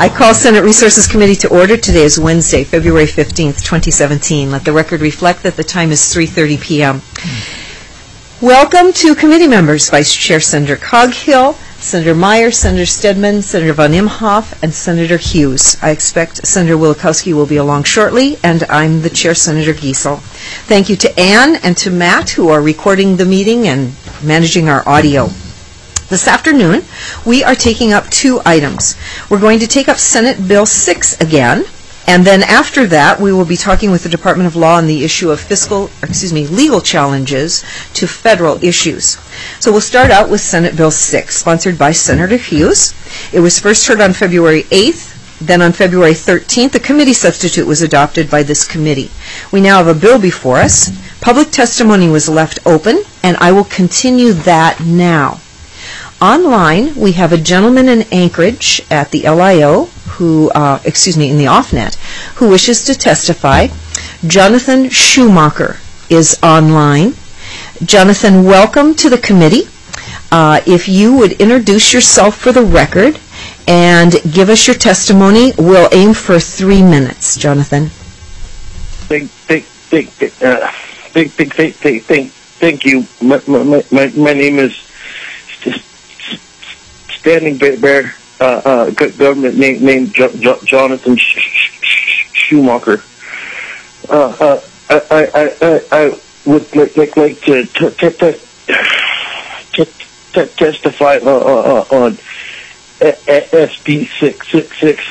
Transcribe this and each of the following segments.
I call Senate Resources Committee to order. Today is Wednesday, February 15th, 2017. Let the record reflect that the time is 3:30 p.m. Welcome to committee members, Vice Chair Senator Coghill, Senator Meyer, Senator Stedman, Senator von Imhoff, and Senator Hughes. I expect Senator Wielkowski will be along shortly, and I'm the Chair, Senator Giesel. Thank you to Ann and to Matt, who are recording the meeting and managing our audio. This afternoon, we are taking up two items. We're going to take up Senate Bill 6 again, and then after that, we will be talking with the Department of Law on the issue of legal challenges to federal issues. So we'll start out with Senate Bill 6, sponsored by Senator Hughes. It was first heard on February 8th. Then on February 13th, a committee substitute was adopted by this committee. We now have a bill before us. Public testimony was left open, and I will continue that now. Online, we have a gentleman in Anchorage at the LIO, in the OffNet, who wishes to testify. Jonathan Schumacher is online. Jonathan, welcome to the committee. If you would introduce yourself for the record and give us your testimony, we'll aim for 3 minutes. Jonathan. Thank you. My name is Standing Bear, government named Jonathan Schumacher. I would like to testify on SB 666.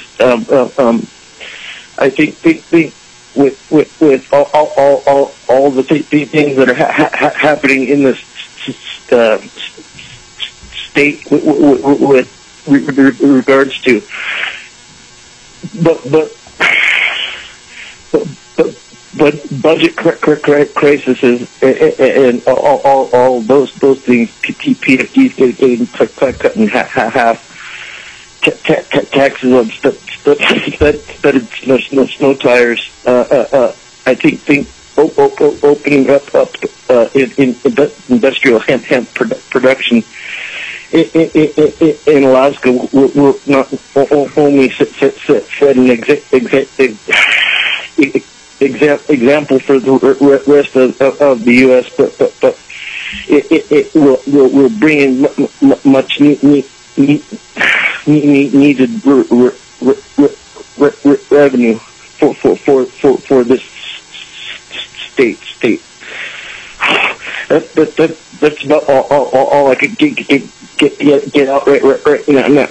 I think with all the things that are happening in this state with regards to, but budget crisis and all those things. PFDs getting cut in half. Taxes on studded snow tires. I think opening up in industrial hemp production in Alaska will not only set an example for the rest of the U.S., but it will bring in much needed revenue for this state. That's about all I could get out right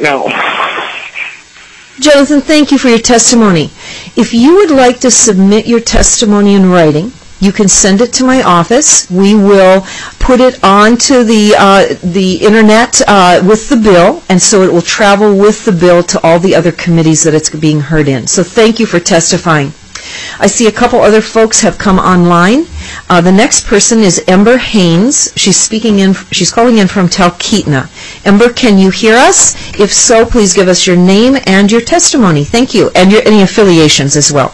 now. Jonathan, thank you for your testimony. If you would like to submit your testimony in writing, you can send it to my office. We will put it onto the internet with the bill, and so it will travel with the bill to all the other committees that it's being heard in. So thank you for testifying. I see a couple other folks have come online. The next person is Ember Haynes. She's calling in from Talkeetna. Ember, can you hear us? If so, please give us your name and your testimony. Thank you, and any affiliations as well.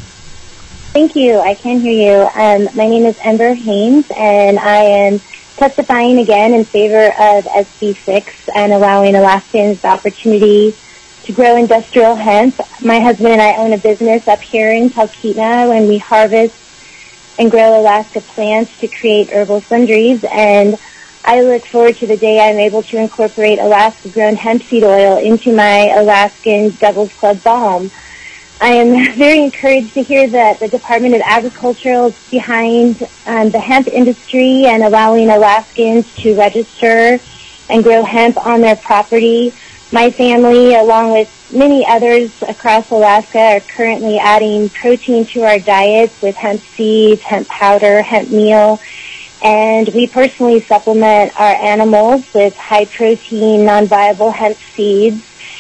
Thank you. I can hear you. My name is Ember Haynes, and I am testifying again in favor of SB 6 and allowing Alaskans the opportunity to grow industrial hemp. My husband and I own a business up here in Talkeetna, and we harvest and grow Alaska plants to create herbal sundries, and I look forward to the day I'm able to incorporate Alaska-grown hemp seed oil into my Alaskan Devil's Club balm. I am very encouraged to hear that the Department of Agriculture is behind the hemp industry and allowing Alaskans to register and grow hemp on their property. My family, along with many others across Alaska, are currently adding protein to our diets with hemp seeds, hemp powder, hemp meal, and we personally supplement our animals with high-protein, non-viable hemp seeds.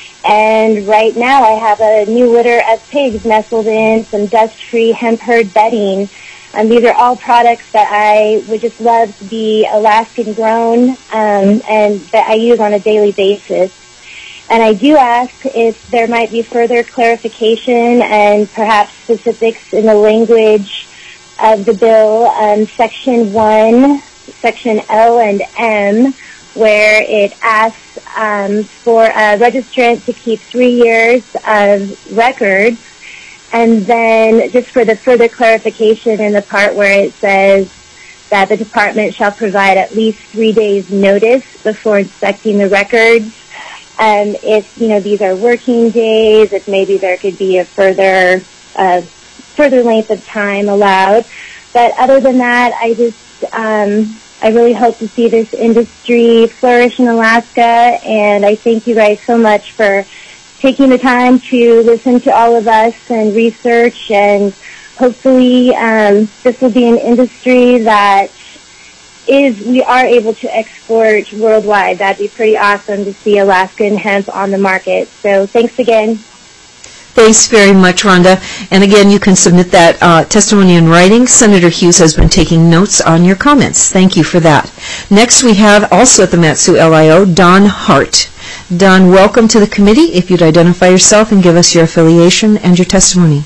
And right now I have a new litter of pigs nestled in some dust-free hemp herd bedding. And these are all products that I would just love to be Alaskan-grown and that I use on a daily basis. And I do ask if there might be further clarification and perhaps specifics in the language of the bill, Section 1, Section O and M, where it asks for a registrant to keep 3 years of records. And then just for the further clarification in the part where it says that the department shall provide at least 3 days notice before inspecting the records. If, these are working days, if maybe there could be a further length of time allowed. But other than that, I really hope to see this industry flourish in Alaska, and I thank you guys so much for taking the time to listen to all of us and research, and hopefully this will be an industry that we are able to export worldwide. That'd be pretty awesome to see Alaskan hemp on the market. So thanks again. Thanks very much, Rhonda. And again, you can submit that testimony in writing. Senator Hughes has been taking notes on your comments. Thank you for that. Next, we have also at the Mat-Su LIO, Don Hart. Don, welcome to the committee. If you'd identify yourself and give us your affiliation and your testimony.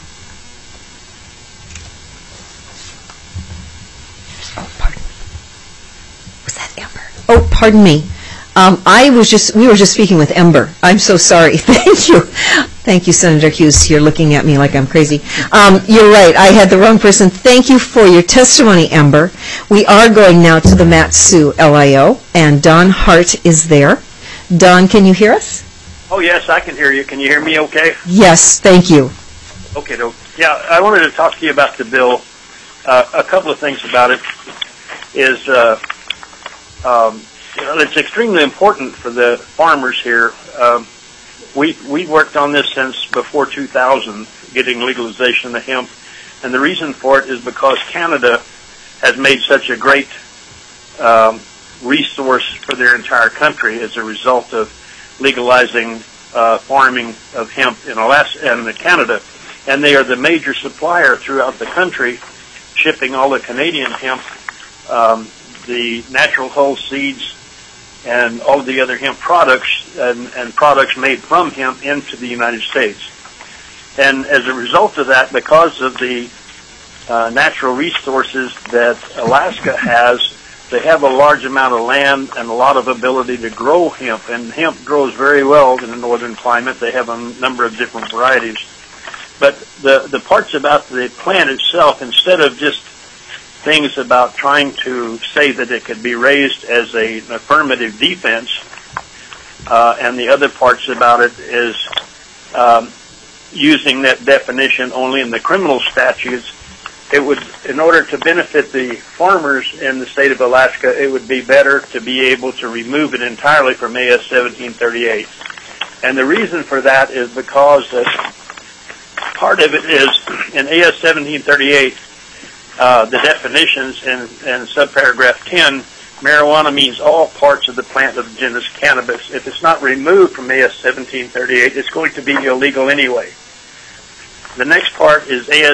Oh, pardon me. Was that Ember? Oh, pardon me. We were just speaking with Ember. I'm so sorry. Thank you. Thank you, Senator Hughes. You're looking at me like I'm crazy. You're right. I had the wrong person. Thank you for your testimony, Ember. We are going now to the Mat-Su LIO, and Don Hart is there. Don, can you hear us? Oh, yes, I can hear you. Can you hear me okay? Yes, thank you. Okay, yeah, I wanted to talk to you about the bill. A couple of things about it is it's extremely important for the farmers here. We worked on this since before 2000, getting legalization of hemp, and the reason for it is because Canada has made such a great resource for their entire country as a result of legalizing farming of hemp in Alaska and Canada, and they are the major supplier throughout the country, shipping all the Canadian hemp, the natural hull seeds, and all of the other hemp products and products made from hemp into the United States. And as a result of that, because of the natural resources that Alaska has, they have a large amount of land and a lot of ability to grow hemp, and hemp grows very well in the northern climate. They have a number of different varieties. But the parts about the plant itself, instead of just things about trying to say that it could be raised as an affirmative defense, and the other parts about it is using that definition only in the criminal statutes, it would, in order to benefit the farmers in the state of Alaska, it would be better to be able to remove it entirely from AS 1738. And the reason for that is because that part of it is in AS 1738, the definitions in subparagraph 10, marijuana means all parts of the plant of the genus cannabis. If it's not removed from AS 1738, it's going to be illegal anyway. The next part is AS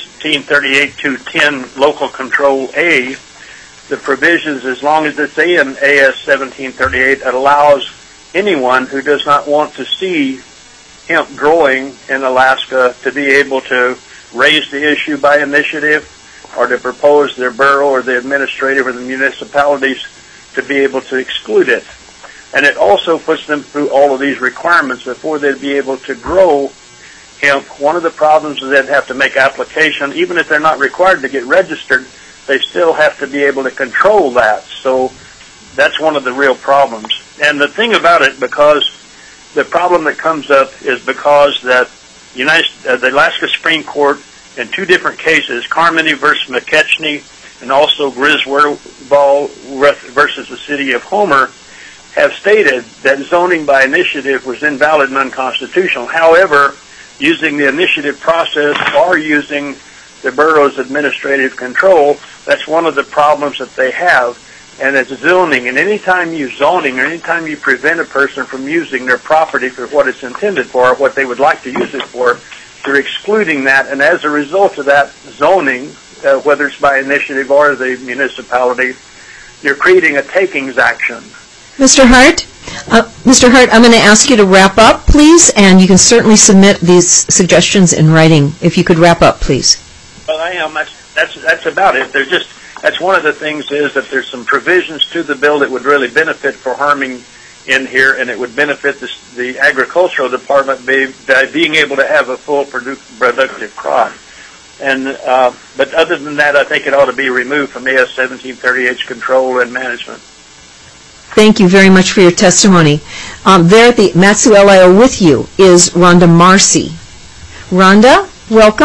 1738-210, Local Control A. The provisions, as long as it's in AS 1738, it allows anyone who does not want to see hemp growing in Alaska to be able to raise the issue by initiative, or to propose their borough or the administrative or the municipalities to be able to exclude it. And it also puts them through all of these requirements before they'd be able to grow hemp. One of the problems is they'd have to make application. Even if they're not required to get registered, they still have to be able to control that. So that's one of the real problems. And the thing about it, because the problem that comes up is because that the Alaska Supreme Court in two different cases, Carmody versus McKechnie and also Griswold versus the city of Homer, have stated that zoning by initiative was invalid and unconstitutional. However, using the initiative process or using the borough's administrative control, that's one of the problems that they have, and it's zoning. And anytime you zoning, or anytime you prevent a person from using their property for what it's intended for, or what they would like to use it for, you're excluding that, and as a result of that zoning, whether it's by initiative or the municipality, you're creating a takings action. Mr. Hart, I'm going to ask you to wrap up, please, and you can certainly submit these suggestions in writing. If you could wrap up, please. Well, I am. That's about it. They're just, that's one of the things is that there's some provisions to the bill that would really benefit for harming in here, and it would benefit the agricultural department by being able to have a full productive crop. And but other than that, I think it ought to be removed from AS 1738's control and management. Thank you very much for your testimony. There at the Mat-Su LIO with you is Rhonda Marcy. Rhonda, welcome.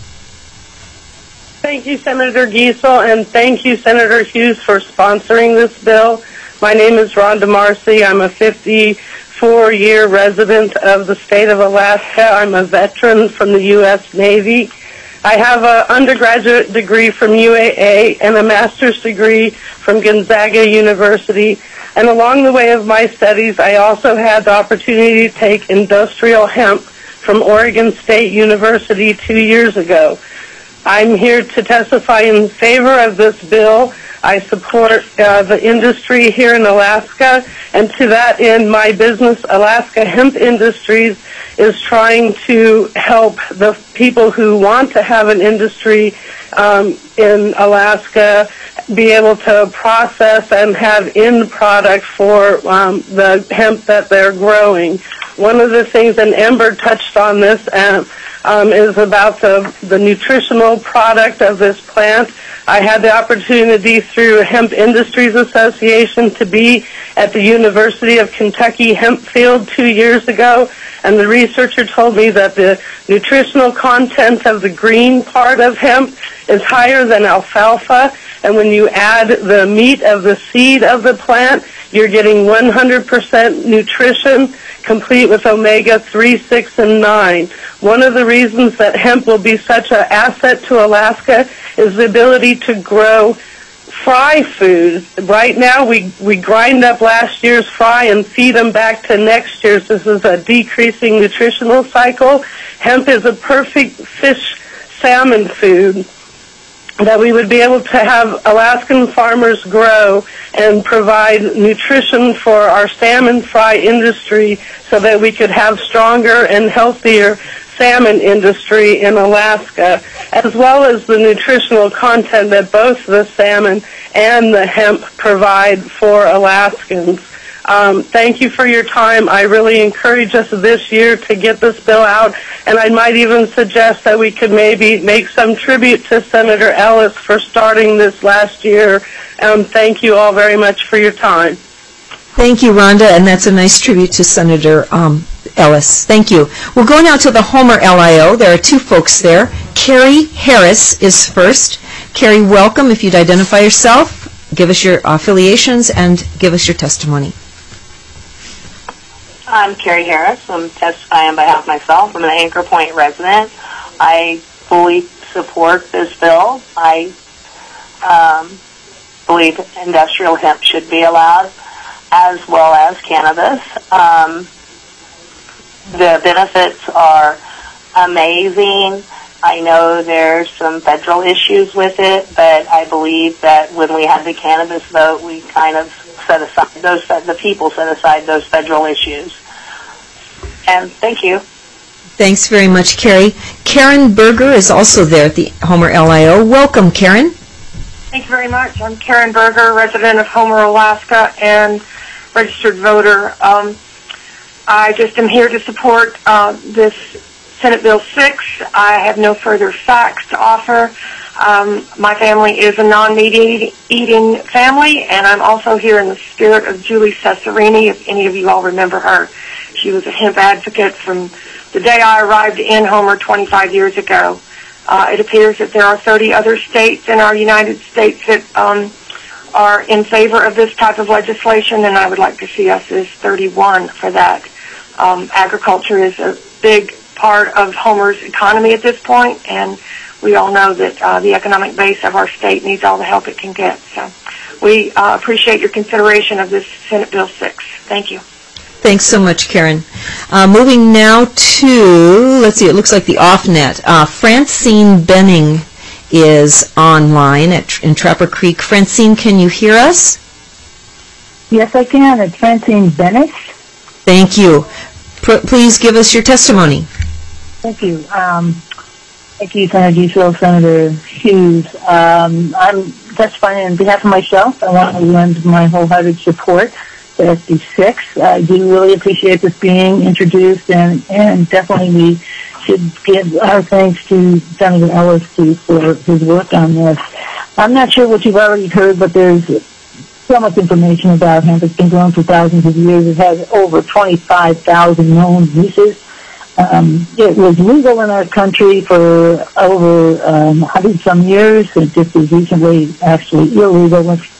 Thank you, Senator Giesel, and thank you, Senator Hughes, for sponsoring this bill. My name is Rhonda Marcy. I'm a 54-year resident of the state of Alaska. I'm a veteran from the U.S. Navy. I have an undergraduate degree from UAA and a master's degree from Gonzaga University. And along the way of my studies, I also had the opportunity to take industrial hemp from Oregon State University 2 years ago. I'm here to testify in favor of this bill. I support the industry here in Alaska, and to that end, my business, Alaska Hemp Industries, is trying to help the people who want to have an industry in Alaska be able to process and have end product for the hemp that they're growing. One of the things, and Ember touched on this, is about the nutritional product of this plant. I had the opportunity through Hemp Industries Association to be at the University of Kentucky hemp field 2 years ago, and the researcher told me that the nutritional content of the green part of hemp is higher than alfalfa, and when you add the meat of the seed of the plant, you're getting 100% nutrition, complete with omega-3, 6, and 9. One of the reasons that hemp will be such an asset to Alaska is the ability to grow fry food. Right now, we grind up last year's fry and feed them back to next year's. This is a decreasing nutritional cycle. Hemp is a perfect fish salmon food that we would be able to have Alaskan farmers grow and provide nutrition for our salmon fry industry so that we could have stronger and healthier salmon industry in Alaska, as well as the nutritional content that both the salmon and the hemp provide for Alaskans. Thank you for your time. I really encourage us this year to get this bill out, and I might even suggest that we could maybe make some tribute to Senator Ellis for starting this last year. Thank you all very much for your time. Thank you, Rhonda, and that's a nice tribute to Senator Ellis. Thank you. We'll go now to the Homer LIO. There are two folks there. Carrie Harris is first. Carrie, welcome. If you'd identify yourself, give us your affiliations, and give us your testimony. I'm Carrie Harris. I'm testifying on behalf of myself. I'm an Anchor Point resident. I fully support this bill. I believe industrial hemp should be allowed, as well as cannabis. The benefits are amazing. I know there's some federal issues with it, but I believe that when we had the cannabis vote, we kind of set aside the people set aside those federal issues. And thank you. Thanks very much, Carrie. Karen Berger is also there at the Homer LIO. Welcome, Karen. Thank you very much. I'm Karen Berger, resident of Homer, Alaska, and registered voter. I just am here to support this Senate Bill 6. I have no further facts to offer. My family is a non-meat eating family, and I'm also here in the spirit of Julie Cesarini, if any of you all remember her. She was a hemp advocate from the day I arrived in Homer 25 years ago. It appears that there are 30 other states in our United States that are in favor of this type of legislation, and I would like to see us as 31 for that. Agriculture is a big part of Homer's economy at this point, and we all know that the economic base of our state needs all the help it can get. So we appreciate your consideration of this Senate Bill 6. Thank you. Thanks so much, Karen. Moving now to, let's see, it looks like the off-net. Francine Benning is online in Trapper Creek. Francine, can you hear us? Yes, I can. It's Francine Bennett. Thank you. Please give us your testimony. Thank you. Thank you, Senator Giesel, Senator Hughes. I'm testifying on behalf of myself. I want to lend my wholehearted support to SB6. I do really appreciate this being introduced, and definitely we should give our thanks to Senator Ellis for his work on this. I'm not sure what you've already heard, but there's so much information about hemp. It's been grown for thousands of years. It has over 25,000 known uses. It was legal in our country for over 100-some years. It just was recently actually illegal in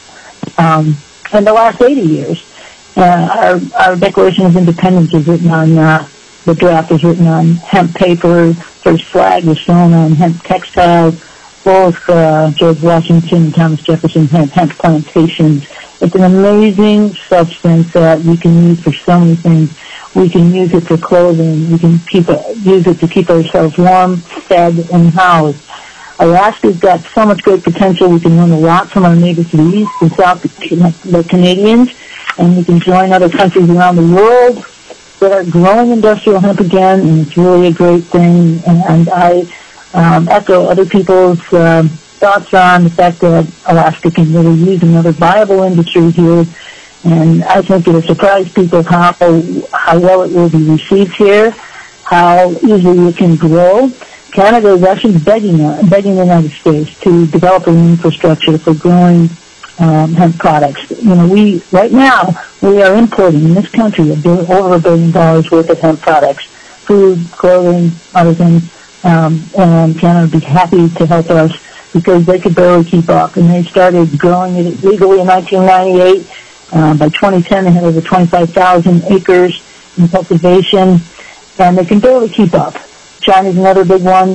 the last 80 years. Our Declaration of Independence is written on, the draft is written on hemp paper. First flag was thrown on hemp textiles. Both George Washington and Thomas Jefferson had hemp plantations. It's an amazing substance that we can use for so many things. We can use it for clothing. We can use it to keep ourselves warm, fed, and housed. Alaska's got so much great potential. We can learn a lot from our neighbors to the east and south, the Canadians, and we can join other countries around the world that are growing industrial hemp again, and it's really a great thing. And I echo other people's thoughts on the fact that Alaska can really use another viable industry here, and I think it'll surprise people how well it will be received here, how easily it can grow. Canada is actually begging the United States to develop an infrastructure for growing hemp products. Right now we are importing in this country over $1 billion worth of hemp products, food, clothing, other things. And Canada would be happy to help us because they could barely keep up. And they started growing it legally in 1998. By 2010, they had over 25,000 acres in cultivation, and they can barely keep up. China's another big one.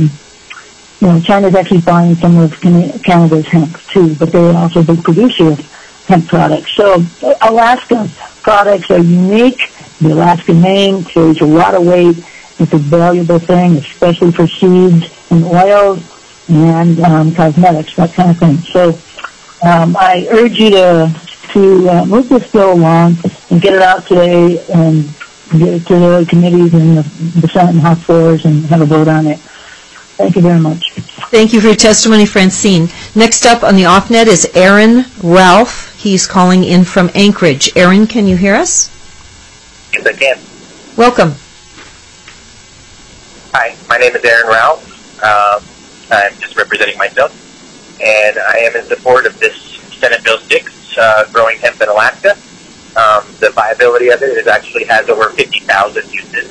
China's actually buying some of Canada's hemp too, but they're also a big producer of hemp products. So Alaska products are unique. The Alaska name carries a lot of weight. It's a valuable thing, especially for seeds and oils and cosmetics, that kind of thing. So I urge you to move this bill along and get it out today and get it to the committees and the Senate and House floors and have a vote on it. Thank you very much. Thank you for your testimony, Francine. Next up on the off-net is Aaron Ralph. He's calling in from Anchorage. Aaron, can you hear us? Yes, I can. Welcome. Hi, my name is Aaron Ralph. I'm just representing myself, and I am in support of this Senate Bill 6, growing hemp in Alaska. The viability of it actually has over 50,000 uses.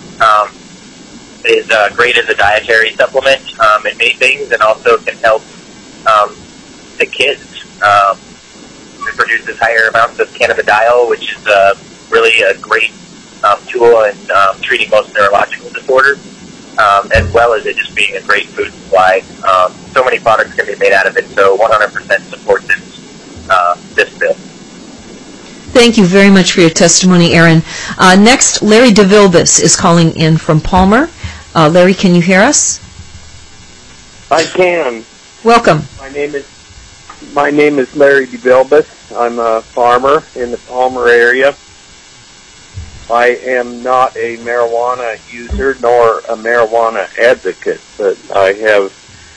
It is great as a dietary supplement in many things, and also can help the kids. It produces higher amounts of cannabidiol, which is really a great tool in treating most neurological disorders. As well as it just being a great food supply. So many products can be made out of it, so 100% support this bill. Thank you very much for your testimony, Aaron. Next, Larry DeVilbus is calling in from Palmer. Larry, can you hear us? I can. Welcome. My name is Larry DeVilbus. I'm a farmer in the Palmer area. I am not a marijuana user nor a marijuana advocate, but I have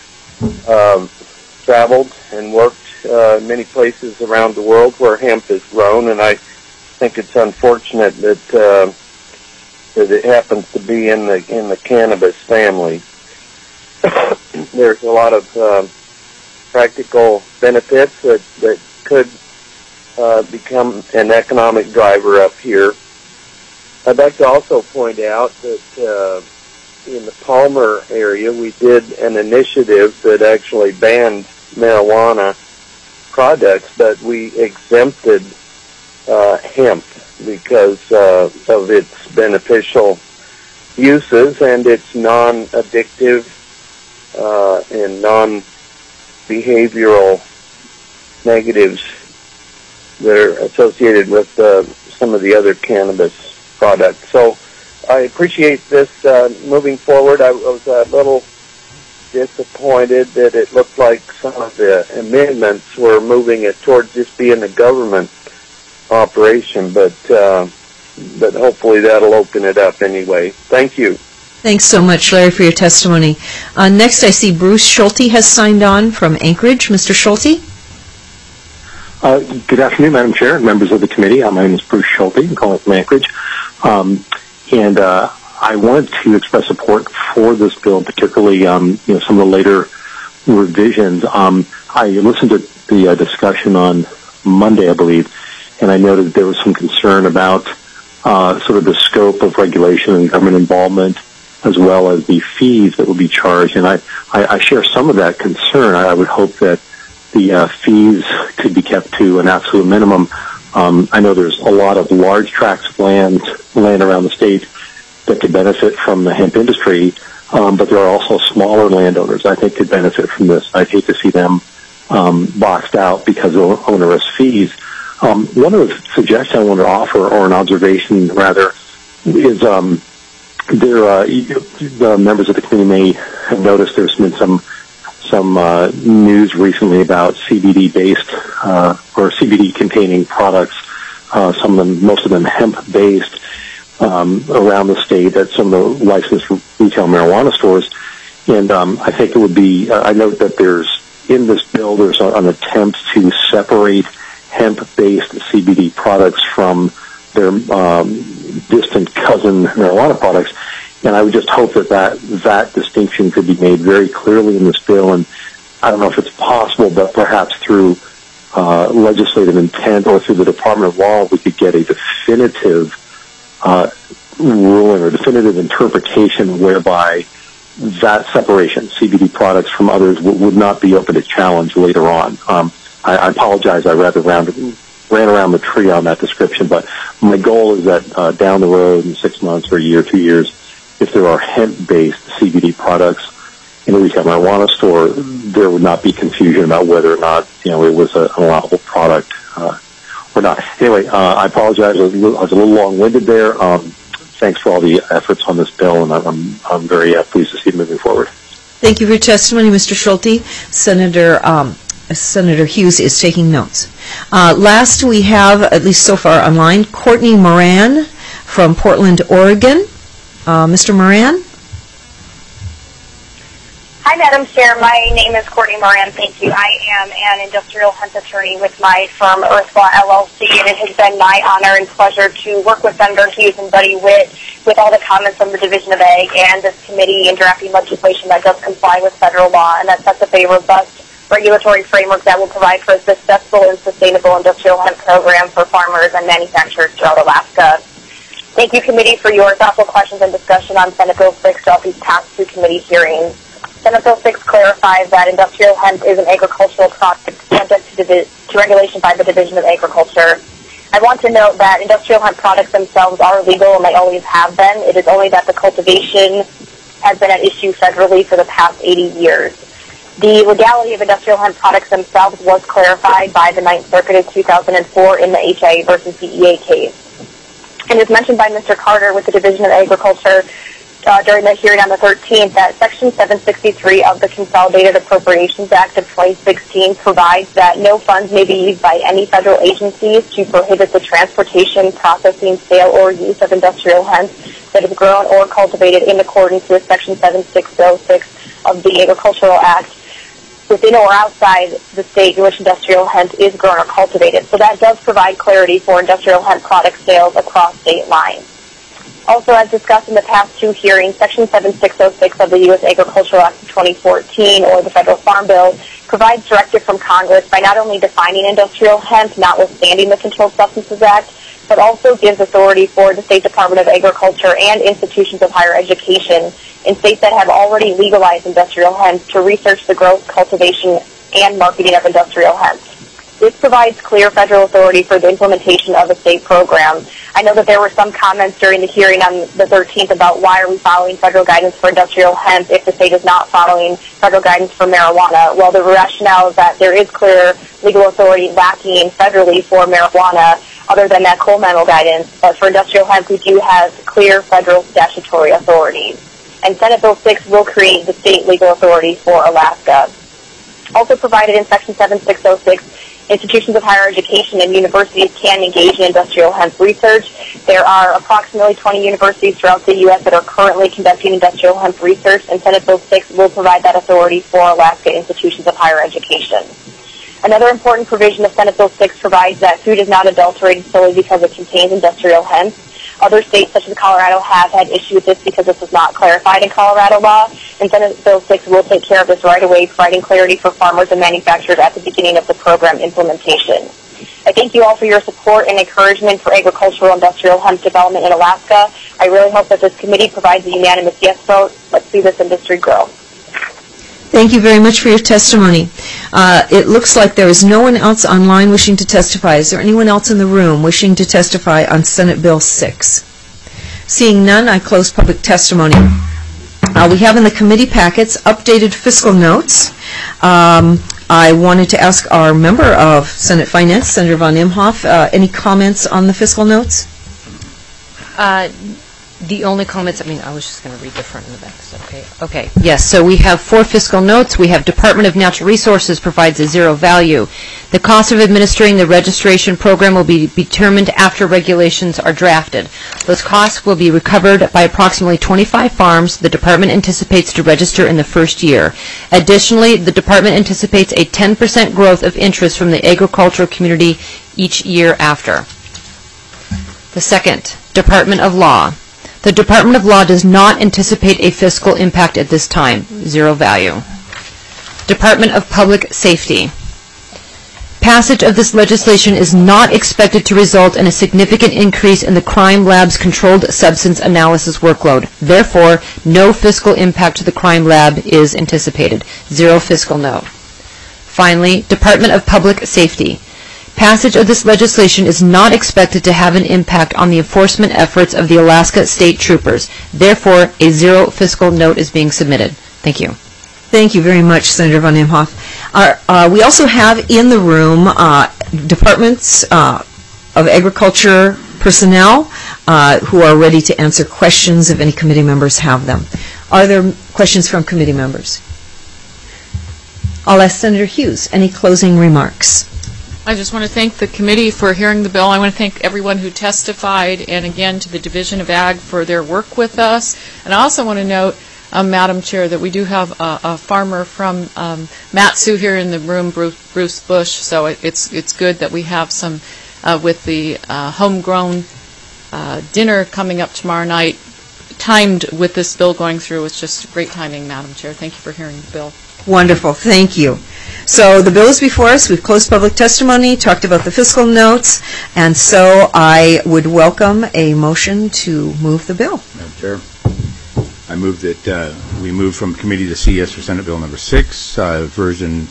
traveled and worked many places around the world where hemp is grown, and I think it's unfortunate that it happens to be in the cannabis family. There's a lot of practical benefits that could become an economic driver up here. I'd like to also point out that in the Palmer area, we did an initiative that actually banned marijuana products, but we exempted hemp because of its beneficial uses and its non-addictive and non-behavioral negatives that are associated with some of the other cannabis products. So I appreciate this moving forward. I was a little disappointed that it looked like some of the amendments were moving it towards just being a government operation, but hopefully that'll open it up anyway. Thank you. Thanks so much, Larry, for your testimony. Next, I see Bruce Schulte has signed on from Anchorage. Mr. Schulte? Good afternoon, Madam Chair and members of the committee. My name is Bruce Schulte. I'm calling from Anchorage. And I wanted to express support for this bill, particularly some of the later revisions. I listened to the discussion on Monday, I believe, and I noted there was some concern about sort of the scope of regulation and government involvement, as well as the fees that will be charged. And I share some of that concern. I would hope that the fees could be kept to an absolute minimum. I know there's a lot of large tracts of land around the state that could benefit from the hemp industry, but there are also smaller landowners I think could benefit from this. I'd hate to see them boxed out because of onerous fees. One of the suggestions I want to offer, or an observation rather, is the members of the committee may have noticed there's been some news recently about CBD-based or CBD-containing products. Some of them, most of them, hemp-based around the state at some of the licensed retail marijuana stores. And I think it would be. I note that in this bill there's an attempt to separate hemp-based CBD products from their distant cousin marijuana products. And I would just hope that distinction could be made very clearly in this bill. And I don't know if it's possible, but perhaps through legislative intent or through the Department of Law, we could get a definitive ruling or definitive interpretation whereby that separation, CBD products from others, would not be open to challenge later on. I apologize, I rather ran around the tree on that description, but my goal is that down the road in 6 months or a year, 2 years, if there are hemp-based CBD products in a retail marijuana store, there would not be confusion about whether or not it was an allowable product or not. Anyway, I apologize. I was a little long-winded there. Thanks for all the efforts on this bill, and I'm very pleased to see it moving forward. Thank you for your testimony, Mr. Schulte. Senator Hughes is taking notes. Last, we have, at least so far online, Courtney Moran from Portland, Oregon. Mr. Moran? Hi, Madam Chair. My name is Courtney Moran. Thank you. I am an industrial hemp attorney with my firm, Earthlaw LLC, and it has been my honor and pleasure to work with Senator Hughes and Buddy Witt with all the comments from the Division of Ag and this committee in drafting legislation that does comply with federal law and that sets up a robust regulatory framework that will provide for a successful and sustainable industrial hemp program for farmers and manufacturers throughout Alaska. Thank you, committee, for your thoughtful questions and discussion on Senate Bill 6 throughout these past 2 committee hearings. Senate Bill 6 clarifies that industrial hemp is an agricultural product subject to regulation by the Division of Agriculture. I want to note that industrial hemp products themselves are legal and they always have been. It is only that the cultivation has been at issue federally for the past 80 years. The legality of industrial hemp products themselves was clarified by the Ninth Circuit in 2004 in the HIA versus DEA case. And as mentioned by Mr. Carter with the Division of Agriculture during the hearing on the 13th, that Section 763 of the Consolidated Appropriations Act of 2016 provides that no funds may be used by any federal agencies to prohibit the transportation, processing, sale, or use of industrial hemp that is grown or cultivated in accordance with Section 7606 of the Agricultural Act within or outside the state in which industrial hemp is grown or cultivated. So that does provide clarity for industrial hemp product sales across state lines. Also, as discussed in the past 2 hearings, Section 7606 of the U.S. Agricultural Act of 2014, or the Federal Farm Bill, provides directive from Congress by not only defining industrial hemp, notwithstanding the Controlled Substances Act, but also gives authority for the State Department of Agriculture and institutions of higher education in states that have already legalized industrial hemp to research the growth, cultivation, and marketing of industrial hemp. This provides clear federal authority for the implementation of a state program. I know that there were some comments during the hearing on the 13th about why are we following federal guidance for industrial hemp if the state is not following federal guidance for marijuana. Well, the rationale is that there is clear legal authority lacking federally for marijuana other than that coal memo guidance. But for industrial hemp, we do have clear federal statutory authority. And Senate Bill 6 will create the state legal authority for Alaska. Also provided in Section 7606 Institutions of higher education and universities can engage in industrial hemp research. There are approximately 20 universities throughout the U.S. that are currently conducting industrial hemp research, and Senate Bill 6 will provide that authority for Alaska institutions of higher education. Another important provision of Senate Bill 6 provides that food is not adulterated solely because it contains industrial hemp. Other states, such as Colorado, have had issue with this because this was not clarified in Colorado law, and Senate Bill 6 will take care of this right away, providing clarity for farmers and manufacturers at the beginning of the program implementation. I thank you all for your support and encouragement for agricultural industrial hemp development in Alaska. I really hope that this committee provides a unanimous yes vote. Let's see this industry grow. Thank you very much for your testimony. It looks like there is no one else online wishing to testify. Is there anyone else in the room wishing to testify on Senate Bill 6? Seeing none, I close public testimony. We have in the committee packets updated fiscal notes. I wanted to ask our member of Senate Finance, Senator von Imhoff, any comments on the fiscal notes? The only comments, I was just going to read the front and the back. So, okay. Yes, so we have 4 fiscal notes. We have Department of Natural Resources provides a zero value. The cost of administering the registration program will be determined after regulations are drafted. Those costs will be recovered by approximately 25 farms the department anticipates to register in the first year. Additionally, the department anticipates a 10% growth of interest from the agricultural community each year after. The second, Department of Law. The Department of Law does not anticipate a fiscal impact at this time, zero value. Department of Public Safety. Passage of this legislation is not expected to result in a significant increase in the crime lab's controlled substance analysis workload. Therefore, no fiscal impact to the crime lab is anticipated, zero fiscal note. Finally, Department of Public Safety. Passage of this legislation is not expected to have an impact on the enforcement efforts of the Alaska State Troopers. Therefore, a zero fiscal note is being submitted. Thank you. Thank you very much, Senator von Imhoff. We also have in the room departments of agriculture personnel who are ready to answer questions if any committee members have them. Are there questions from committee members? I'll ask Senator Hughes. Any closing remarks? I just want to thank the committee for hearing the bill. I want to thank everyone who testified, and again to the Division of Ag for their work with us. And I also want to note, Madam Chair, that we do have a farmer from Mat-Su here in the room, Bruce Bush. So it's good that we have some with the homegrown dinner coming up tomorrow night, timed with this bill going through. It's just great timing, Madam Chair. Thank you for hearing the bill. Wonderful. Thank you. So the bill is before us. We've closed public testimony, talked about the fiscal notes, and so I would welcome a motion to move the bill. Madam Chair, I move that we move from committee to CS for Senate Bill number 6, version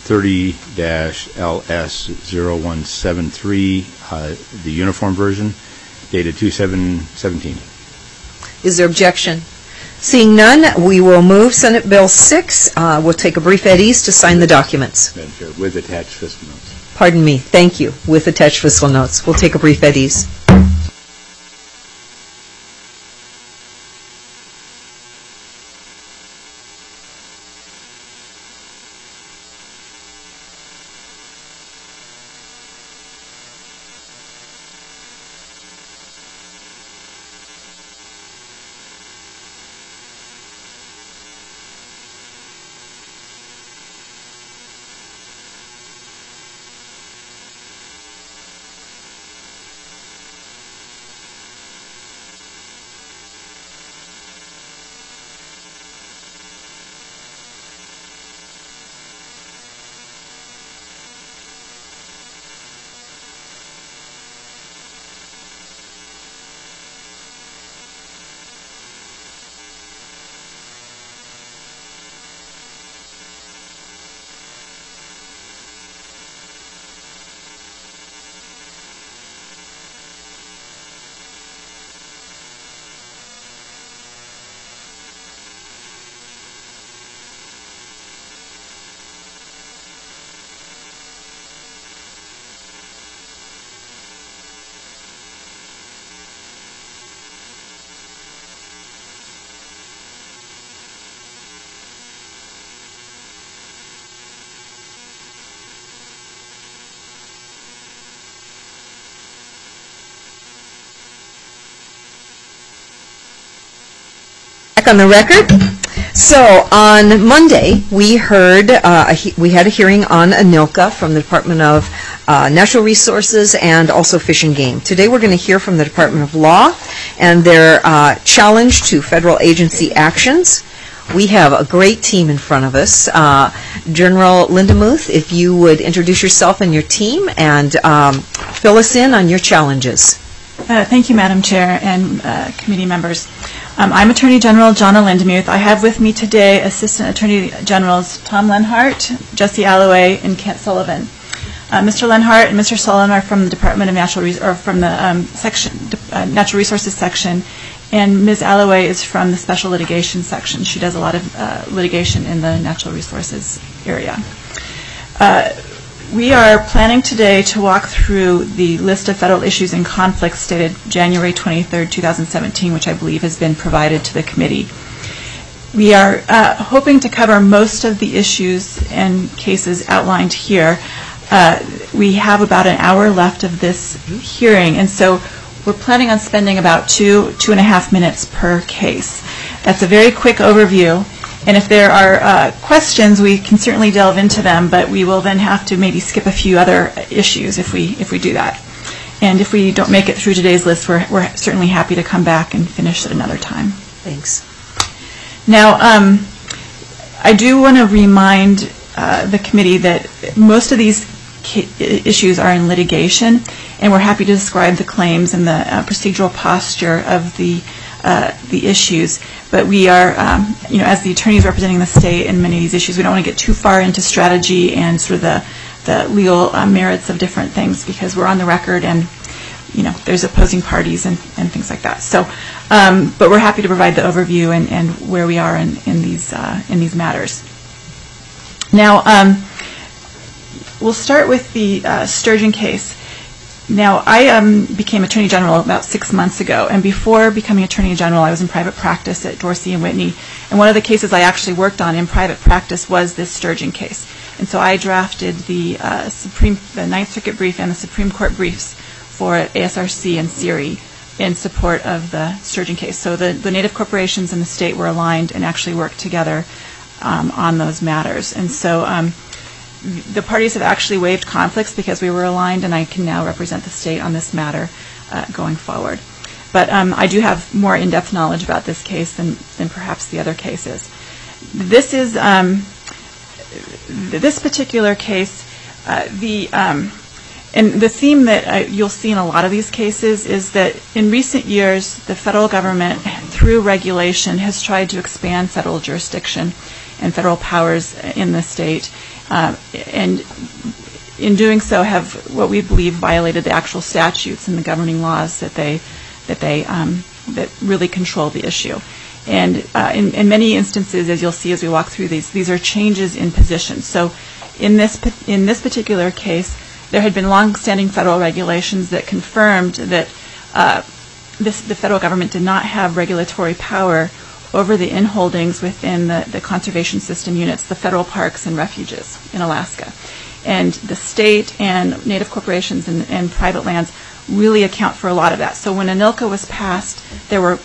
30-LS0173, the uniform version, dated 2/7/17. Is there objection? Seeing none, we will move Senate Bill 6. We'll take a brief at ease to sign the documents. Madam Chair, with attached fiscal notes. Pardon me. Thank you. With attached fiscal notes. We'll take a brief at ease. Back on the record. So on Monday, we heard we had a hearing on ANILCA from the Department of Natural Resources and also Fish and Game. Today, we're going to hear from the Department of Law and their challenge to federal agency actions. We have a great team in front of us. General Lindemuth, if you would introduce yourself and your team and fill us in on your challenges. Thank you, Madam Chair and committee members. I'm Attorney General Jonna Lindemuth. I have with me today Assistant Attorney Generals Tom Lenhart, Jesse Alloway, and Kent Sullivan. Mr. Lenhart and Mr. Sullivan are from the Department of Natural Natural Resources section, and Ms. Alloway is from the Special Litigation section. She does a lot of litigation in the natural resources area. We are planning today to walk through the list of federal issues and conflicts dated January 23, 2017, which I believe has been provided to the committee. We are hoping to cover most of the issues and cases outlined here. We have about an hour left of this hearing, and so we're planning on spending about 2.5 minutes per case. That's a very quick overview. And if there are questions, we can certainly delve into them, but we will then have to maybe skip a few other issues if we do that. And if we don't make it through today's list, we're certainly happy to come back and finish at another time. Thanks. Now, I do want to remind the committee that most of these issues are in litigation, and we're happy to describe the claims and the procedural posture of the issues, but we are, as the attorneys representing the state in many of these issues, we don't want to get too far into strategy and sort of the legal merits of different things, because we're on the record and, there's opposing parties and things like that. So, but we're happy to provide the overview and where we are in these matters. Now, we'll start with the Sturgeon case. Now, I became Attorney General about 6 months ago, and before becoming Attorney General, I was in private practice at Dorsey and Whitney, and one of the cases I actually worked on in private practice was this Sturgeon case. And so I drafted the Ninth Circuit brief and the Supreme Court briefs for ASRC and SERI in support of the Sturgeon case. So the Native corporations and the state were aligned and actually worked together on those matters. And so the parties have actually waived conflicts because we were aligned, and I can now represent the state on this matter going forward. But I do have more in-depth knowledge about this case than perhaps the other cases. This is this particular case. And the theme that you'll see in a lot of these cases is that in recent years, the federal government, through regulation, has tried to expand federal jurisdiction and federal powers in the state. And in doing so, have what we believe violated the actual statutes and the governing laws that really control the issue. And in many instances, as you'll see as we walk through these are changes in position. So in this particular case, there had been long-standing federal regulations that confirmed that the federal government did not have regulatory power over the inholdings within the conservation system units, the federal parks and refuges in Alaska. And the state and Native corporations and private lands really account for a lot of that. So when ANILCA was passed, there were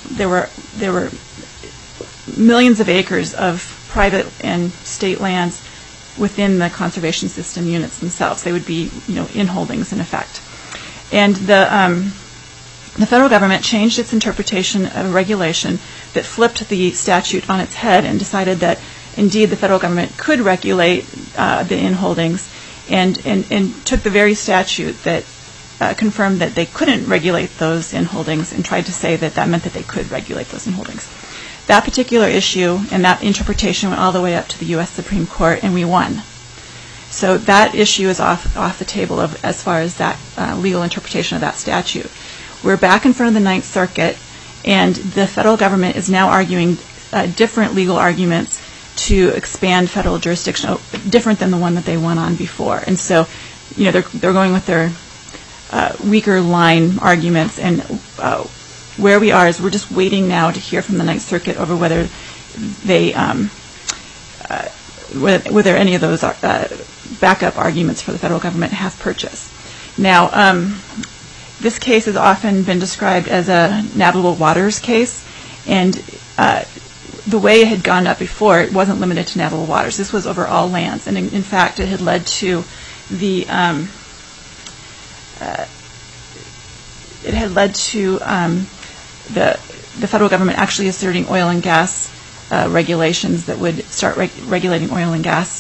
millions of acres of private and state lands within the conservation system units themselves. They would be, inholdings in effect. And the federal government changed its interpretation of a regulation that flipped the statute on its head and decided that indeed the federal government could regulate the inholdings and took the very statute that confirmed that they couldn't regulate those inholdings and tried to say that meant that they could regulate those inholdings. That particular issue and that interpretation went all the way up to the U.S. Supreme Court, and we won. So that issue is off the table as far as that legal interpretation of that statute. We're back in front of the Ninth Circuit, and the federal government is now arguing different legal arguments to expand federal jurisdiction, different than the one that they won on before. And so, they're going with their weaker line arguments, and where we are is we're just waiting now to hear from the Ninth Circuit over whether they whether any of those backup arguments for the federal government have purchase. Now, this case has often been described as a navigable waters case, and the way it had gone up before, it wasn't limited to navigable waters. This was over all lands, and in fact, it had led to the federal government actually asserting oil and gas regulations that would start regulating oil and gas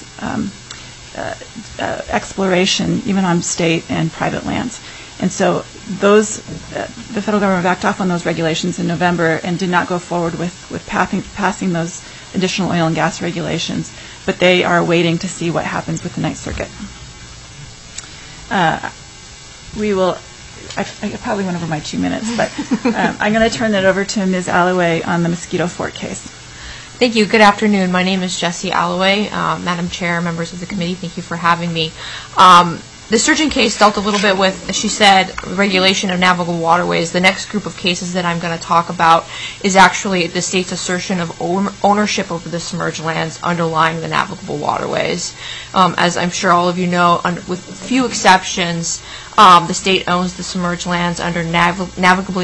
exploration, even on state and private lands. And so the federal government backed off on those regulations in November and did not go forward with passing those additional oil and gas regulations, but they are waiting to see what happens with the Ninth Circuit. I probably went over my 2 minutes, but I'm going to turn it over to Ms. Alloway on the Mosquito Fort case. Thank you. Good afternoon. My name is Jessie Alloway. Madam Chair, members of the committee, thank you for having me. The Sturgeon case dealt a little bit with, as she said, regulation of navigable waterways. The next group of cases that I'm going to talk about is actually the state's assertion of ownership over the submerged lands underlying the navigable waterways. As I'm sure all of you know, with few exceptions, the state owns the submerged lands under navigable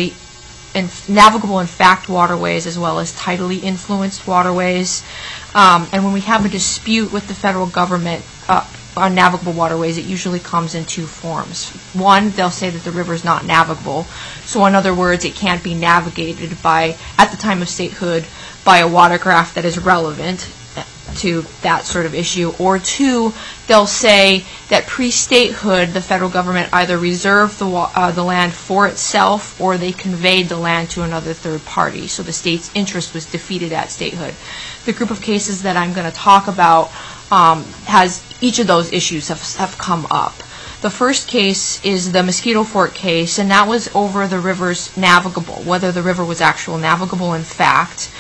in fact waterways as well as tidally influenced waterways. And when we have a dispute with the federal government on navigable waterways, it usually comes in two forms. One, they'll say that the river is not navigable. So in other words, it can't be navigated at the time of statehood, by a watercraft that is relevant to that sort of issue. Or two, they'll say that pre-statehood, the federal government either reserved the land for itself or they conveyed the land to another third party. So the state's interest was defeated at statehood. The group of cases that I'm going to talk about each of those issues have come up. The first case is the Mosquito Fort case, and that was over the river's navigable, whether the river was actually navigable in fact.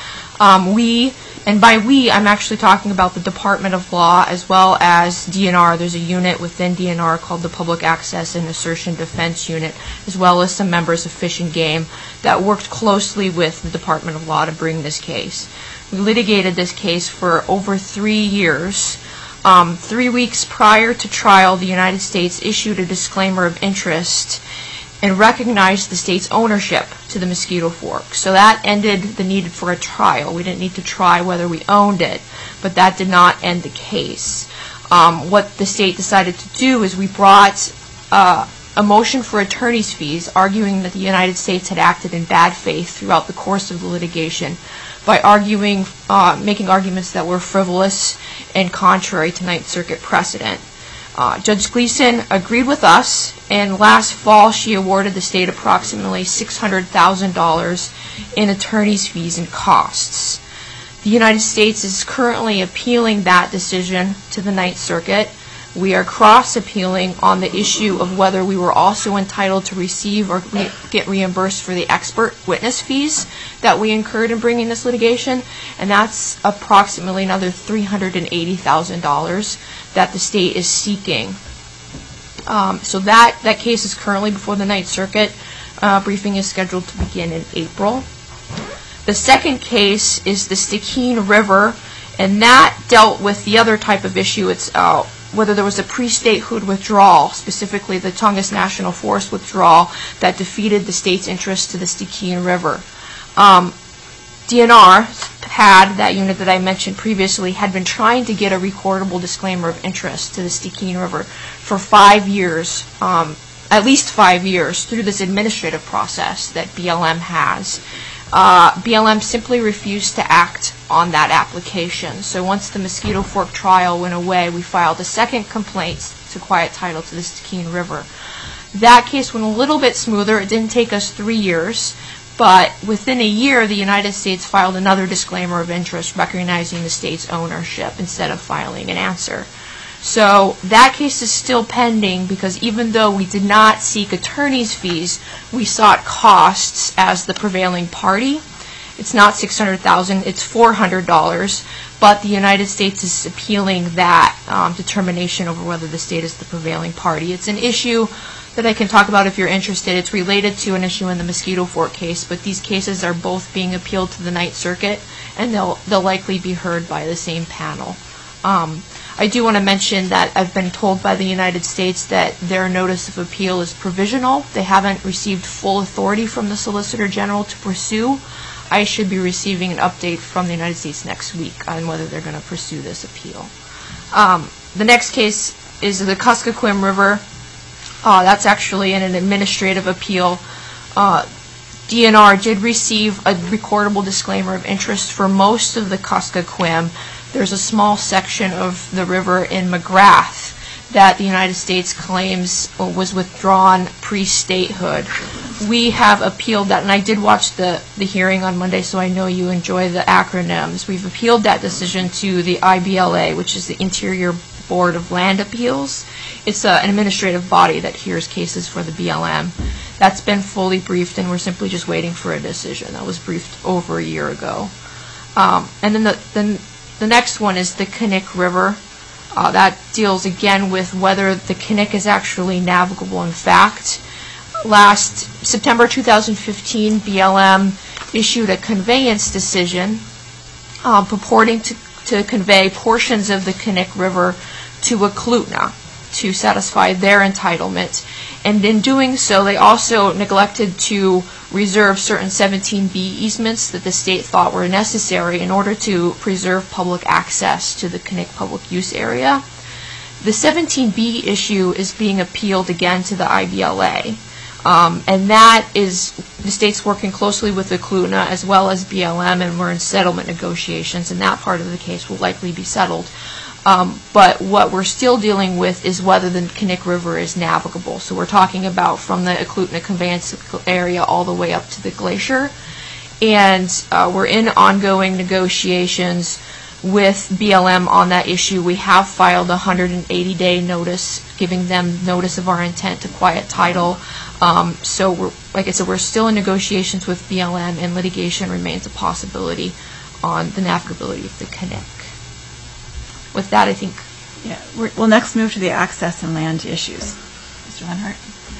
And by we, I'm actually talking about the Department of Law as well as DNR. There's a unit within DNR called the Public Access and Assertion Defense Unit, as well as some members of Fish and Game that worked closely with the Department of Law to bring this case. We litigated this case for over 3 years. 3 weeks prior to trial, the United States issued a disclaimer of interest and recognized the state's ownership to the Mosquito Fork. So that ended the need for a trial. We didn't need to try whether we owned it, but that did not end the case. What the state decided to do is we brought a motion for attorney's fees, arguing that the United States had acted in bad faith throughout the course of the litigation by making arguments that were frivolous and contrary to Ninth Circuit precedent. Judge Gleason agreed with us, and last fall she awarded the state approximately $600,000 in attorney's fees and costs. The United States is currently appealing that decision to the Ninth Circuit. We are cross-appealing on the issue of whether we were also entitled to receive or get reimbursed for the expert witness fees that we incurred in bringing this litigation, and that's approximately another $380,000 that the state is seeking. So that case is currently before the Ninth Circuit. Briefing is scheduled to begin in April. The second case is the Stikine River, and that dealt with the other type of issue. It's whether there was a pre-statehood withdrawal, specifically the Tongass National Forest withdrawal, that defeated the state's interest to the Stikine River. DNR had, that unit that I mentioned previously, had been trying to get a recordable disclaimer of interest to the Stikine River for 5 years, at least 5 years, through this administrative process that BLM has. BLM simply refused to act on that application. So once the Mosquito Fork trial went away, we filed a second complaint to quiet title to the Stikine River. That case went a little bit smoother. It didn't take us 3 years, but within a year, the United States filed another disclaimer of interest recognizing the state's ownership instead of filing an answer. So that case is still pending because even though we did not seek attorney's fees, we sought costs as the prevailing party. It's not $600,000, it's $400, but the United States is appealing that determination over whether the state is the prevailing party. It's an issue that I can talk about if you're interested. It's related to an issue in the Mosquito Fort case, but these cases are both being appealed to the Ninth Circuit, and they'll likely be heard by the same panel. I do want to mention that I've been told by the United States that their notice of appeal is provisional. They haven't received full authority from the Solicitor General to pursue I should be receiving an update from the United States next week on whether they're going to pursue this appeal. The next case is the Kuskokwim River. That's actually in an administrative appeal. DNR did receive a recordable disclaimer of interest for most of the Kuskokwim. There's a small section of the river in McGrath that the United States claims was withdrawn pre-statehood. We have appealed that, and I did watch the hearing on Monday, so I know you enjoy the acronyms. We've appealed that decision to the IBLA, which is the Interior Board of Land Appeals. It's an administrative body that hears cases for the BLM. That's been fully briefed, and we're simply just waiting for a decision. That was briefed over a year ago. And then the next one is the Knik River. That deals again with whether the Knik is actually navigable in fact. Last September 2015, BLM issued a conveyance decision purporting to convey portions of the Knik River to Eklutna to satisfy their entitlement. And in doing so, they also neglected to reserve certain 17B easements that the state thought were necessary in order to preserve public access to the Knik public use area. The 17B issue is being appealed again to the IBLA. And that is the state's working closely with Eklutna as well as BLM, and we're in settlement negotiations, and that part of the case will likely be settled. But what we're still dealing with is whether the Knik River is navigable. So we're talking about from the Eklutna conveyance area all the way up to the glacier. And we're in ongoing negotiations with BLM on that issue. We have filed a 180-day notice, giving them notice of our intent to quiet title. So like I said, we're still in negotiations with BLM, and litigation remains a possibility on the navigability of the Knik. With that, I think... Yeah, we'll next move to the access and land issues. Mr. Lenhart.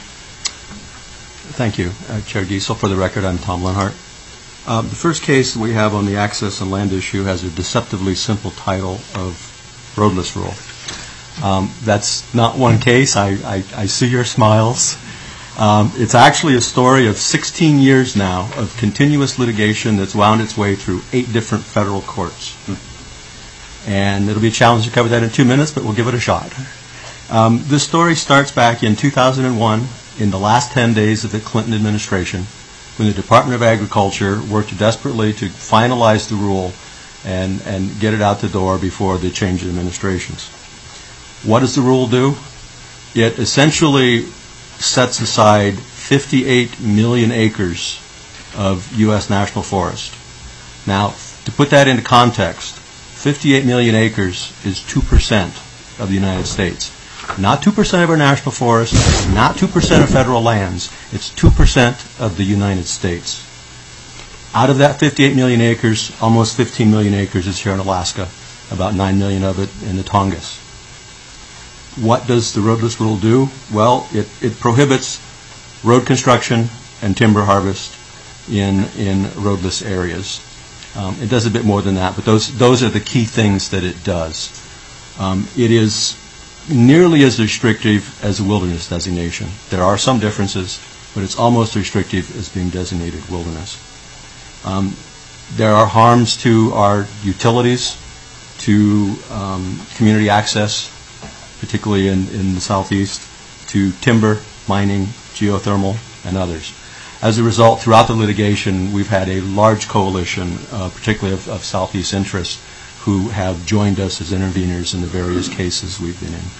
Thank you, Chair Giesel. For the record, I'm Tom Lenhart. The first case we have on the access and land issue has a deceptively simple title of roadless rule. That's not one case. I see your smiles. It's actually a story of 16 years now of continuous litigation that's wound its way through 8 different federal courts. And it'll be a challenge to cover that in 2 minutes, but we'll give it a shot. This story starts back in 2001, in the last 10 days of the Clinton administration, when the Department of Agriculture worked desperately to finalize the rule and get it out the door before the change of administrations. What does the rule do? It essentially sets aside 58 million acres of U.S. national forest. Now, to put that into context, 58 million acres is 2% of the United States. Not 2% of our national forests, not 2% of federal lands. It's 2% of the United States. Out of that 58 million acres, almost 15 million acres is here in Alaska, about 9 million of it in the Tongass. What does the roadless rule do? Well, it prohibits road construction and timber harvest in roadless areas. It does a bit more than that, but those are the key things that it does. It is nearly as restrictive as a wilderness designation. There are some differences, but it's almost restrictive as being designated wilderness. There are harms to our utilities, to community access, particularly in the southeast, to timber, mining, geothermal, and others. As a result, throughout the litigation, we've had a large coalition, particularly of Southeast interests, who have joined us as interveners in the various cases we've been in.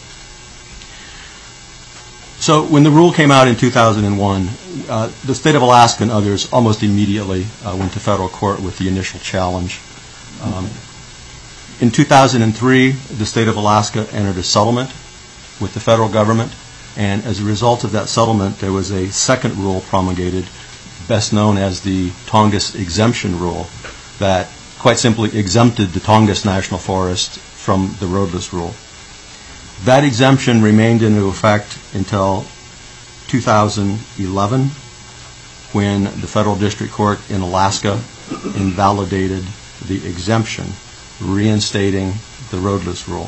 So when the rule came out in 2001, the state of Alaska and others almost immediately went to federal court with the initial challenge. In 2003, the state of Alaska entered a settlement with the federal government, and as a result of that settlement, there was a second rule promulgated, best known as the Tongass Exemption Rule, that quite simply exempted the Tongass National Forest from the roadless rule. That exemption remained in effect until 2011, when the federal district court in Alaska invalidated the exemption, reinstating the roadless rule.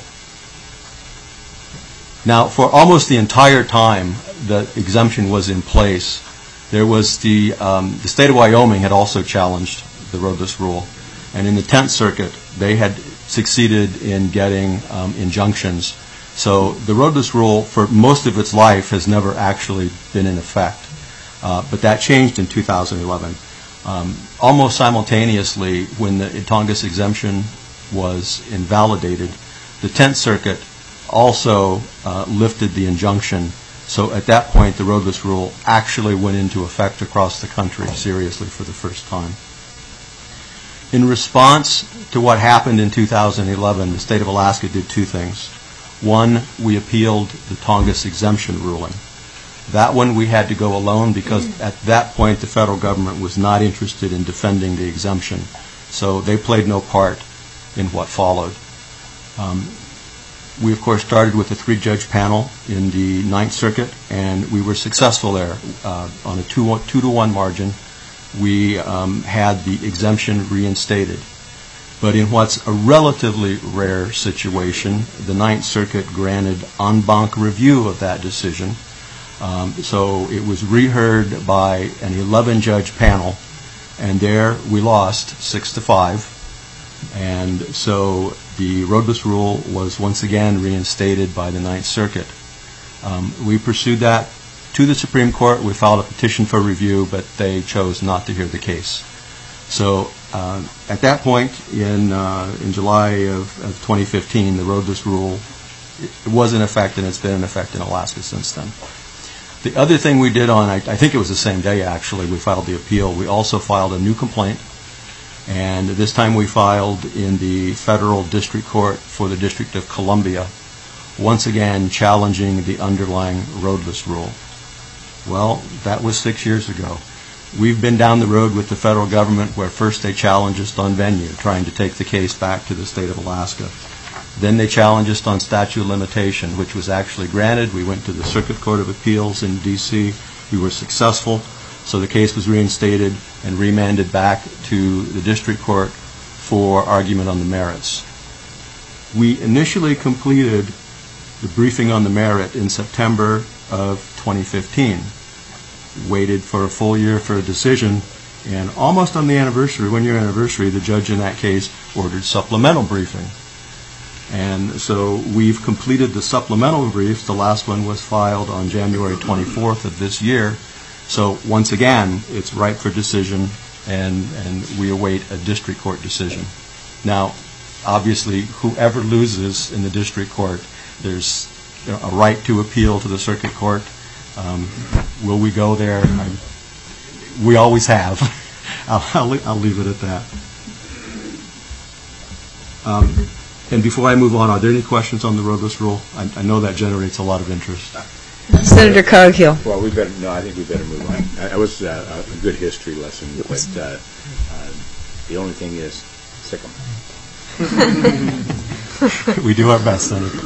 Now, for almost the entire time that exemption was in place, There was the state of Wyoming had also challenged the roadless rule, and in the 10th Circuit they had succeeded in getting injunctions. So the roadless rule for most of its life has never actually been in effect, but that changed in 2011. Almost simultaneously, when the Tongass exemption was invalidated, the 10th Circuit also lifted the injunction. So at that point, the roadless rule actually went into effect across the country seriously for the first time. In response to what happened in 2011, the state of Alaska did two things. One, we appealed the Tongass exemption ruling. That one we had to go alone because at that point the federal government was not interested in defending the exemption. So they played no part in what followed. We, of course, started with a 3-judge panel in the 9th Circuit, and we were successful there. On a 2-to-1 margin, we had the exemption reinstated. But in what's a relatively rare situation, the 9th Circuit granted en banc review of that decision. So it was reheard by an 11-judge panel, and there we lost 6-5. And so the roadless rule was once again reinstated by the 9th Circuit. We pursued that to the Supreme Court. We filed a petition for review, but they chose not to hear the case. So at that point in July of 2015, the roadless rule was in effect, and it's been in effect in Alaska since then. The other thing we did I think it was the same day actually, we filed the appeal. We also filed a new complaint. And this time we filed in the Federal District Court for the District of Columbia, once again challenging the underlying roadless rule. Well, that was 6 years ago. We've been down the road with the federal government where first they challenged us on venue, trying to take the case back to the state of Alaska. Then they challenged us on statute of limitation, which was actually granted. We went to the Circuit Court of Appeals in D.C. We were successful. So the case was reinstated and remanded back to the district court for argument on the merits. We initially completed the briefing on the merit in September of 2015. Waited for a full year for a decision, and almost on the anniversary, 1-year anniversary, the judge in that case ordered supplemental briefing. And so we've completed the supplemental briefs. The last one was filed on January 24th of this year. So once again, it's ripe for decision, and we await a district court decision. Now, obviously, whoever loses in the district court, there's a right to appeal to the circuit court. Will we go there? We always have. I'll leave it at that. And before I move on, are there any questions on the roadless rule? I know that generates a lot of interest. Senator Coghill. Well, I think we better move on. That was a good history lesson, but the only thing is, sick 'em. We do our best, Senator.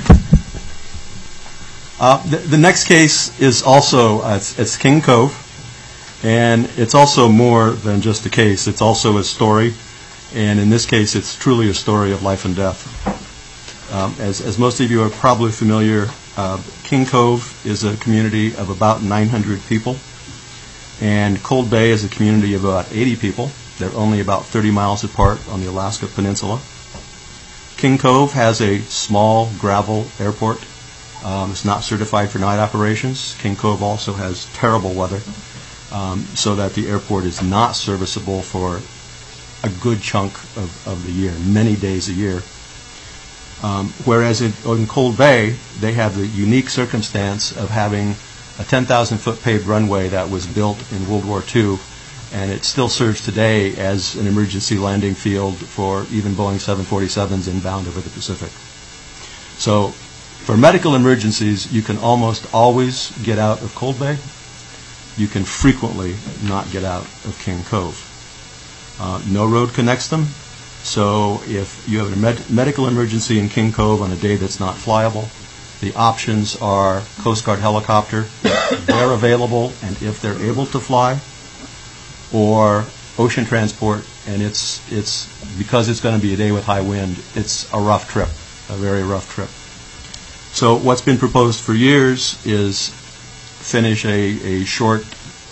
The next case is also, it's King Cove, and it's also more than just a case. It's also a story, and in this case, it's truly a story of life and death. As most of you are probably familiar, King Cove is a community of about 900 people, and Cold Bay is a community of about 80 people. They're only about 30 miles apart on the Alaska Peninsula. King Cove has a small gravel airport. It's not certified for night operations. King Cove also has terrible weather, so that the airport is not serviceable for a good chunk of the year, many days a year. Whereas in Cold Bay, they have the unique circumstance of having a 10,000-foot paved runway that was built in World War II, and it still serves today as an emergency landing field for even Boeing 747s inbound over the Pacific. So for medical emergencies, you can almost always get out of Cold Bay. You can frequently not get out of King Cove. No road connects them. So if you have a medical emergency in King Cove on a day that's not flyable, the options are Coast Guard helicopter, if they're available and if they're able to fly, or ocean transport, and it's because it's going to be a day with high wind, it's a rough trip, a very rough trip. So what's been proposed for years is finish a short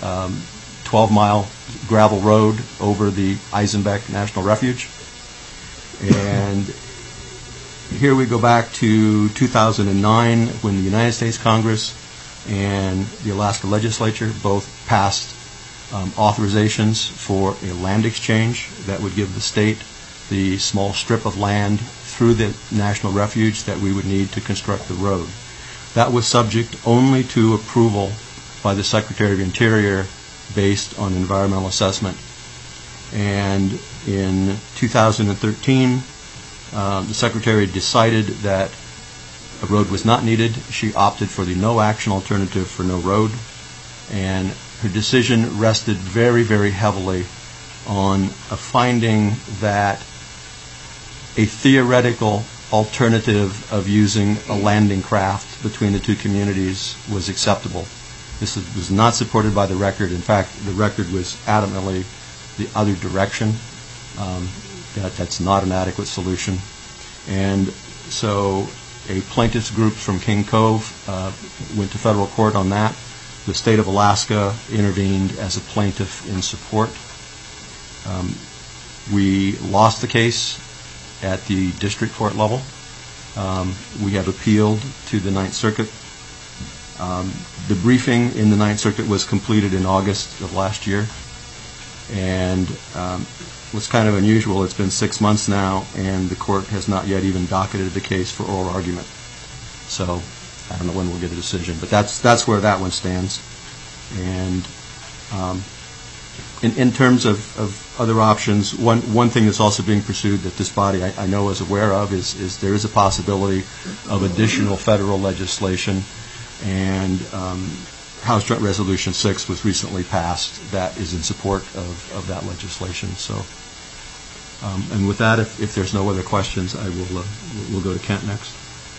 12-mile gravel road over the Eisenbeck National Refuge. And here we go back to 2009 when the United States Congress and the Alaska Legislature both passed authorizations for a land exchange that would give the state the small strip of land through the National Refuge that we would need to construct the road. That was subject only to approval by the Secretary of Interior based on environmental assessment. And in 2013, the Secretary decided that a road was not needed. She opted for the no action alternative for no road. And her decision rested very, very heavily on a finding that a theoretical alternative of using a landing craft between the two communities was acceptable. This was not supported by the record. In fact, the record was adamantly the other direction. That's not an adequate solution. And so a plaintiffs group from King Cove went to federal court on that. The state of Alaska intervened as a plaintiff in support. We lost the case at the district court level. We have appealed to the Ninth Circuit. The briefing in the Ninth Circuit was completed in August of last year. And what's kind of unusual, it's been 6 months now, and the court has not yet even docketed the case for oral argument. So I don't know when we'll get a decision, but that's where that one stands. And in terms of other options, one thing that's also being pursued that this body I know is aware of is there is a possibility of additional federal legislation, and House Joint Resolution 6 was recently passed that is in support of that legislation. So, and with that, if there's no other questions, I will we'll go to Kent next.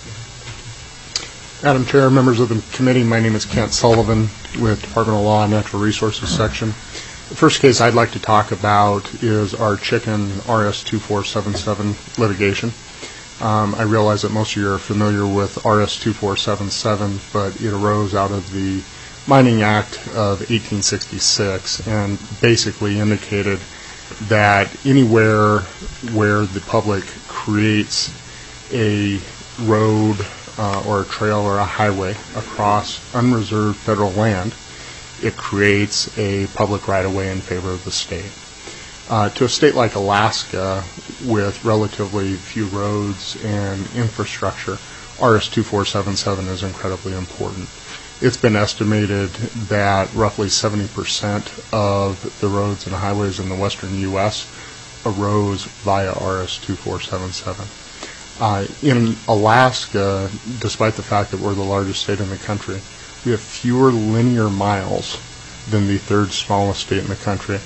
Madam Chair, members of the committee, my name is Kent Sullivan with Department of Law and Natural Resources Section. The first case I'd like to talk about is our chicken RS-2477 litigation. I realize that most of you are familiar with RS-2477, but it arose out of the Mining Act of 1866 and basically indicated that anywhere where the public creates a road or a trail or a highway across unreserved federal land, it creates a public right-of-way in favor of the state. To a state like Alaska, with relatively few roads and infrastructure, RS-2477 is incredibly important. It's been estimated that roughly 70% of the roads and highways in the western U.S. arose via RS-2477. In Alaska, despite the fact that we're the largest state in the country, we have fewer linear miles than the third smallest state in the country.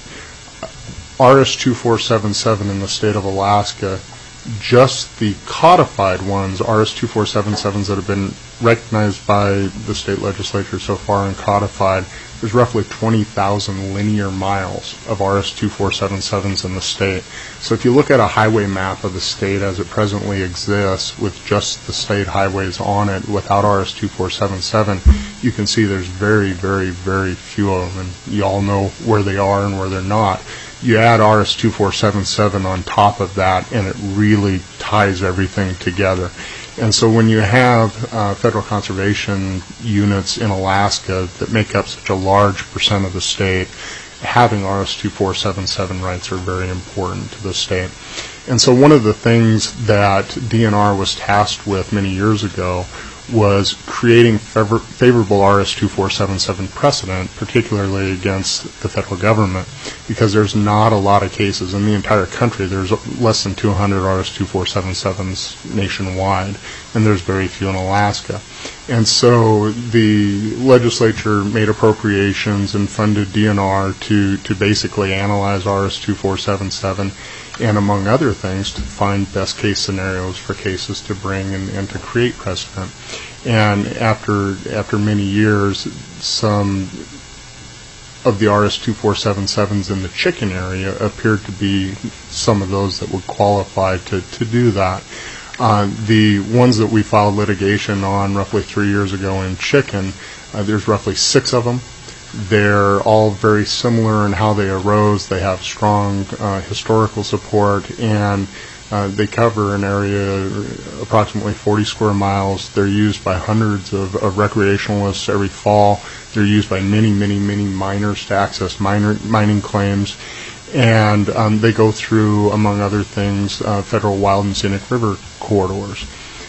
RS-2477 in the state of Alaska, just the codified ones, RS-2477s that have been recognized by the state legislature so far and codified, there's roughly 20,000 linear miles of RS-2477s in the state. So if you look at a highway map of the state as it presently exists with just the state highways on it without RS-2477, you can see there's very, very, very few of them, and you all know where they are and where they're not. You add RS-2477 on top of that, and it really ties everything together. And so when you have federal conservation units in Alaska that make up such a large percent of the state, having RS-2477 rights are very important to the state. And so one of the things that DNR was tasked with many years ago was creating favorable RS-2477 precedent, particularly against the federal government, because there's not a lot of cases in the entire country. There's less than 200 RS-2477s nationwide, and there's very few in Alaska. And so the legislature made appropriations and funded DNR to basically analyze RS-2477 and, among other things, to find best case scenarios for cases to bring and to create precedent. And after many years, some of the RS-2477s in the chicken area appeared to be some of those that would qualify to do that. The ones that we filed litigation on roughly 3 years ago in chicken, there's roughly 6 of them They're all very similar in how they arose. They have strong historical support, and they cover an area approximately 40 square miles. They're used by hundreds of recreationalists every fall. They're used by many, many, many miners to access mining claims. And they go through, among other things, federal wild and scenic river corridors.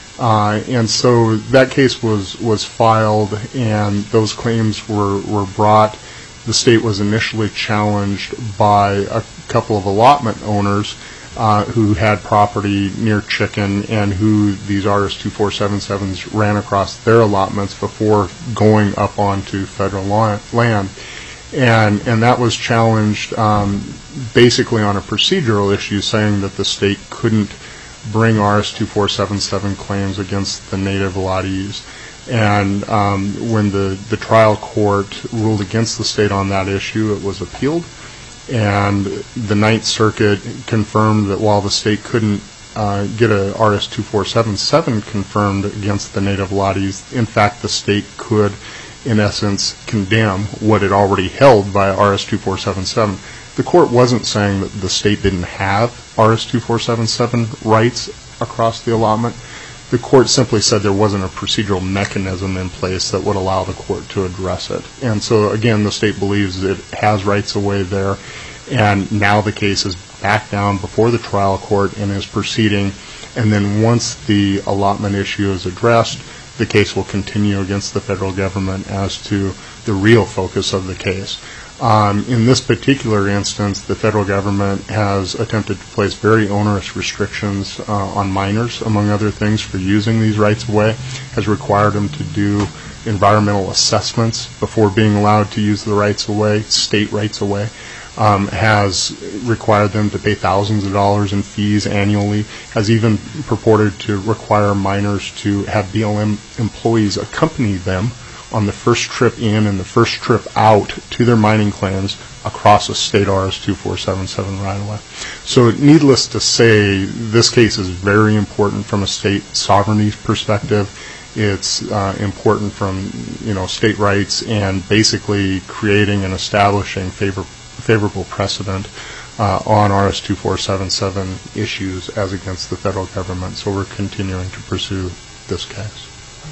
And so that case was filed, and those claims were brought. The state was initially challenged by a couple of allotment owners who had property near Chicken and who these RS-2477s ran across their allotments before going up onto federal land. And that was challenged basically on a procedural issue, saying that the state couldn't bring RS-2477 claims against the native allottees. And when the trial court ruled against the state on that issue, it was appealed. And the Ninth Circuit confirmed that while the state couldn't get a RS-2477 confirmed against the native allottees, in fact the state could, in essence, condemn what it already held by RS-2477. The court wasn't saying that the state didn't have RS-2477 rights across the allotment. The court simply said there wasn't a procedural mechanism in place that would allow the court to address it. And so, again, the state believes it has rights away there, and now the case is back down before the trial court and is proceeding. And then once the allotment issue is addressed, the case will continue against the federal government as to the real focus of the case. In this particular instance, the federal government has attempted to place very onerous restrictions on miners, among other things, for using these rights of way, has required them to do environmental assessments before being allowed to use the rights of way, state rights of way, has required them to pay thousands of dollars in fees annually, has even purported to require miners to have BLM employees accompany them on the first trip in and the first trip out to their mining claims across a state RS-2477 right-of-way. So needless to say, this case is very important from a state sovereignty perspective. It's important from state rights and basically creating and establishing favorable precedent on RS-2477 issues as against the federal government. So we're continuing to pursue this case.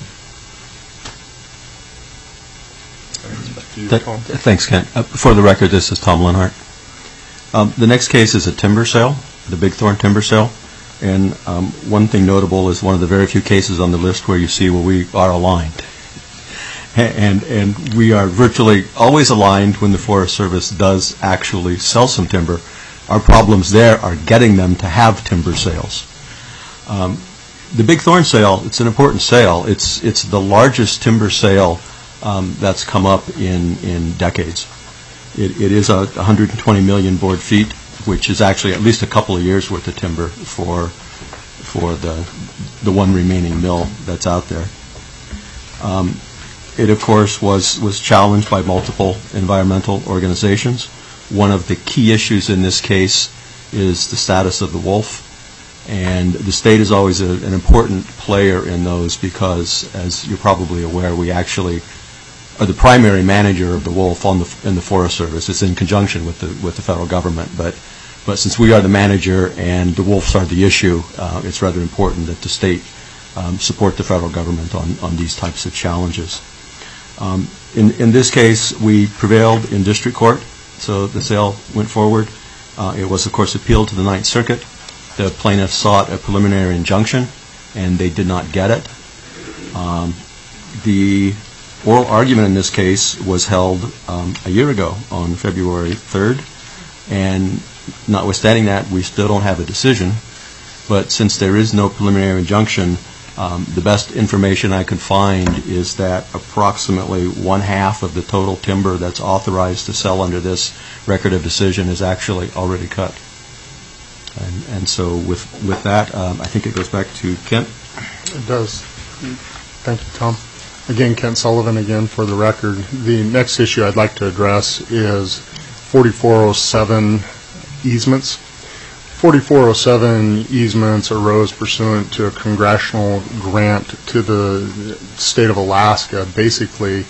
Thanks, Kent. For the record, this is Tom Lenhart. The next case is a timber sale, the Big Thorn timber sale. And one thing notable is one of the very few cases on the list where you see where we are aligned. And we are virtually always aligned when the Forest Service does actually sell some timber. Our problems there are getting them to have timber sales. The Big Thorn sale, it's an important sale. It's the largest timber sale that's come up in decades. It is 120 million board feet, which is actually at least a couple of years worth of timber for the one remaining mill that's out there. It, of course, was challenged by multiple environmental organizations. One of the key issues in this case is the status of the wolf. And the state is always an important player in those because, as you're probably aware, we actually are the primary manager of the wolf in the Forest Service. It's in conjunction with the federal government. But since we are the manager and the wolves are the issue, it's rather important that the state support the federal government on these types of challenges. In this case, we prevailed in district court, so the sale went forward. It was, of course, appealed to the Ninth Circuit. The plaintiffs sought a preliminary injunction, and they did not get it. The oral argument in this case was held a year ago on February 3rd, and notwithstanding that, we still don't have a decision. But since there is no preliminary injunction, the best information I could find is that approximately 1/2 of the total timber that's authorized to sell under this record of decision is actually already cut. And so with that, I think it goes back to Kent. It does. Thank you, Tom. Again, Kent Sullivan again for the record. The next issue I'd like to address is 4407 easements. 4407 easements arose pursuant to a congressional grant to the state of Alaska, basically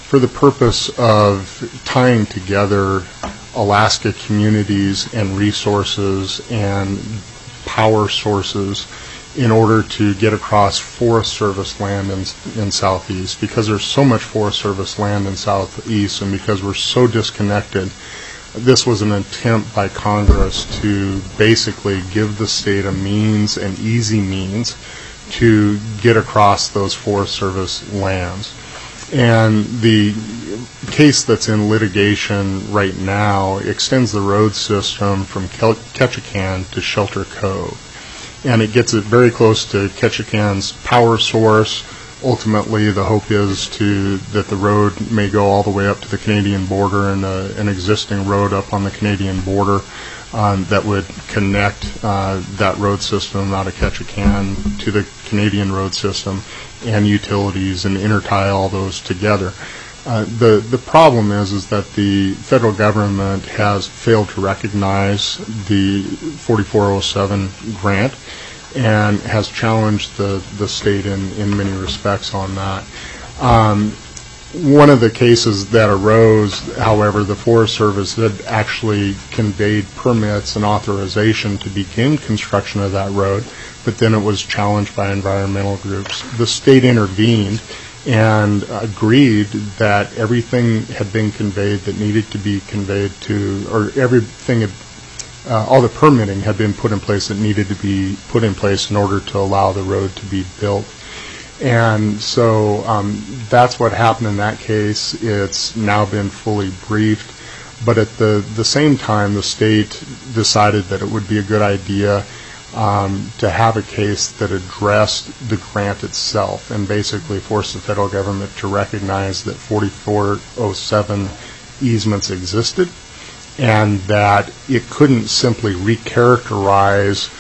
for the purpose of tying together Alaska communities and resources and power sources in order to get across Forest Service land in Southeast. Because there's so much Forest Service land in Southeast and because we're so disconnected, this was an attempt by Congress to basically give the state a means, an easy means, to get across those Forest Service lands. And the case that's in litigation right now extends the road system from Ketchikan to Shelter Cove. And it gets it very close to Ketchikan's power source. Ultimately, the hope is that the road may go all the way up to the Canadian border, and an existing road up on the Canadian border that would connect that road system out of Ketchikan to the Canadian road system and utilities and intertie all those together. The problem is that the federal government has failed to recognize the 4407 grant and has challenged the state in many respects on that. One of the cases that arose, however, the Forest Service had actually conveyed permits and authorization to begin construction of that road, but then it was challenged by environmental groups. The state intervened and agreed that everything had been conveyed that needed to be conveyed to, or everything had, all the permitting had been put in place that needed to be put in place in order to allow the road to be built. And so that's what happened in that case. It's now been fully briefed. But at the same time, the state decided that it would be a good idea to have a case that addressed the grant itself and basically forced the federal government to recognize that 4407 easements existed and that it couldn't simply recharacterize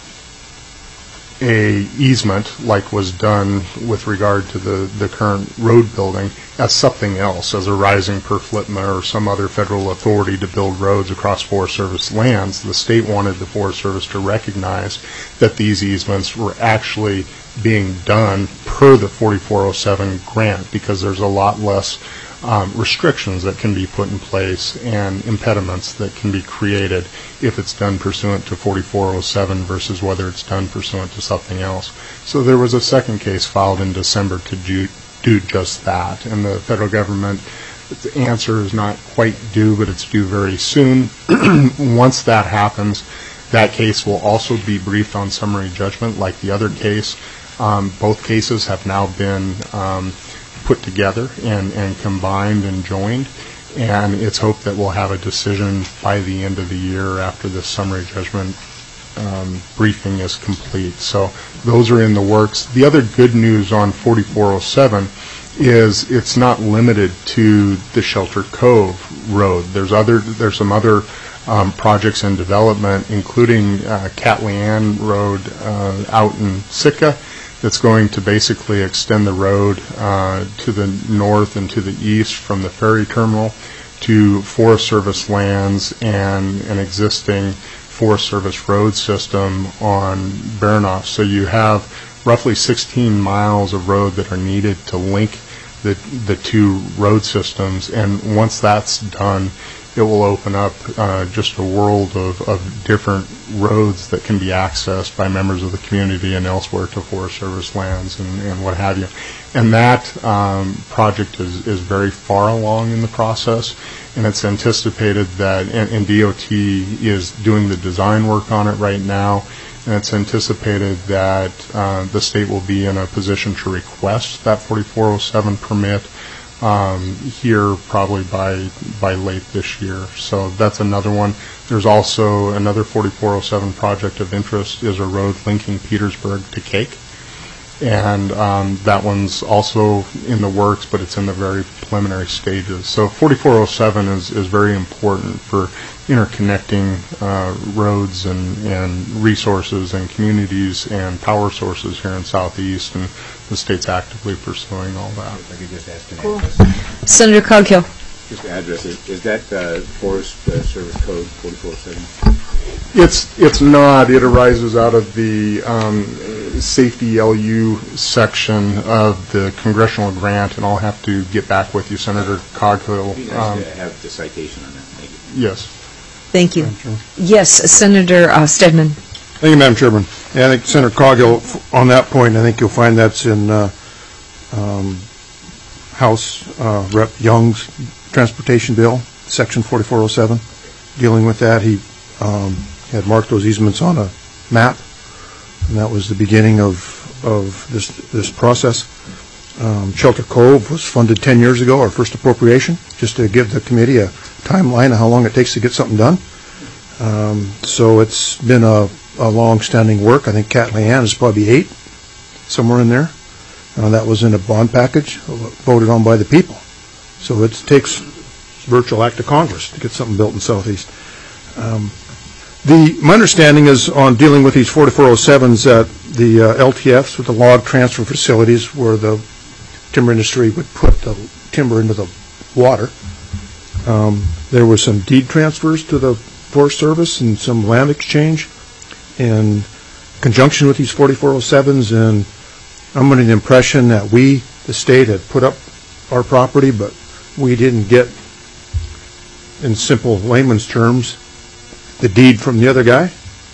a easement like was done with regard to the current road building as something else, as a rising per FLTMA or some other federal authority to build roads across Forest Service lands. The state wanted the Forest Service to recognize that these easements were actually being done per the 4407 grant, because there's a lot less restrictions that can be put in place and impediments that can be created if it's done pursuant to 4407 versus whether it's done pursuant to something else. So there was a second case filed in December to do just that, and the federal government, the answer is not quite due, but it's due very soon. Once that happens, that case will also be briefed on summary judgment like the other case. Both cases have now been put together and combined and joined, and it's hoped that we'll have a decision by the end of the year after the summary judgment briefing is complete. So those are in the works. The other good news on 4407 is it's not limited to the Shelter Cove Road. There's some other projects in development, including Catlean Road out in Sitka, that's going to basically extend the road to the north and to the east from the ferry terminal to Forest Service lands and an existing Forest Service road system on Baranof. So you have roughly 16 miles of road that are needed to link the two road systems, and once that's done, it will open up just a world of different roads that can be accessed by members of the community and elsewhere to Forest Service lands and what have you. And that project is very far along in the process, and it's anticipated that, and DOT is doing the design work on it right now, and it's anticipated that the state will be in a position to request that 4407 permit here probably by late this year. So that's another one. There's also another 4407 project of interest, is a road linking Petersburg to Cake, and that one's also in the works, but it's in the very preliminary stages. So 4407 is very important for interconnecting roads and resources and communities and power sources here in Southeast, and the state's actively pursuing all that. If I could just ask an Cool. address. Senator Coghill. Just the address. Is that Forest Service Code 4407? It's not. It arises out of the safety LU section of the congressional grant, and I'll have to get back with you, Senator Coghill. It'd be nice to have the citation on that. Thank you. Yes. Thank you. Yes, Senator Stedman. Thank you, Madam Chairman. Yeah, I think Senator Coghill, on that point, I think you'll find that's in House Rep. Young's transportation bill, Section 4407, dealing with that. He had marked those easements on a map, and that was the beginning of this process. Shelter Cove was funded 10 years ago, our first appropriation, just to give the committee a timeline of how long it takes to get something done. So it's been a long-standing work. I think Catley-Ann is probably 8, somewhere in there. That was in a bond package voted on by the people. So it takes virtual act of Congress to get something built in Southeast. My understanding is on dealing with these 4407s that the LTFs, with the log transfer facilities where the timber industry would put the timber into the water, there were some deed transfers to the Forest Service and some land exchange in conjunction with these 4407s, and I'm under the impression that we, the state, had put up our property, but we didn't get, in simple layman's terms, the deed from the other guy.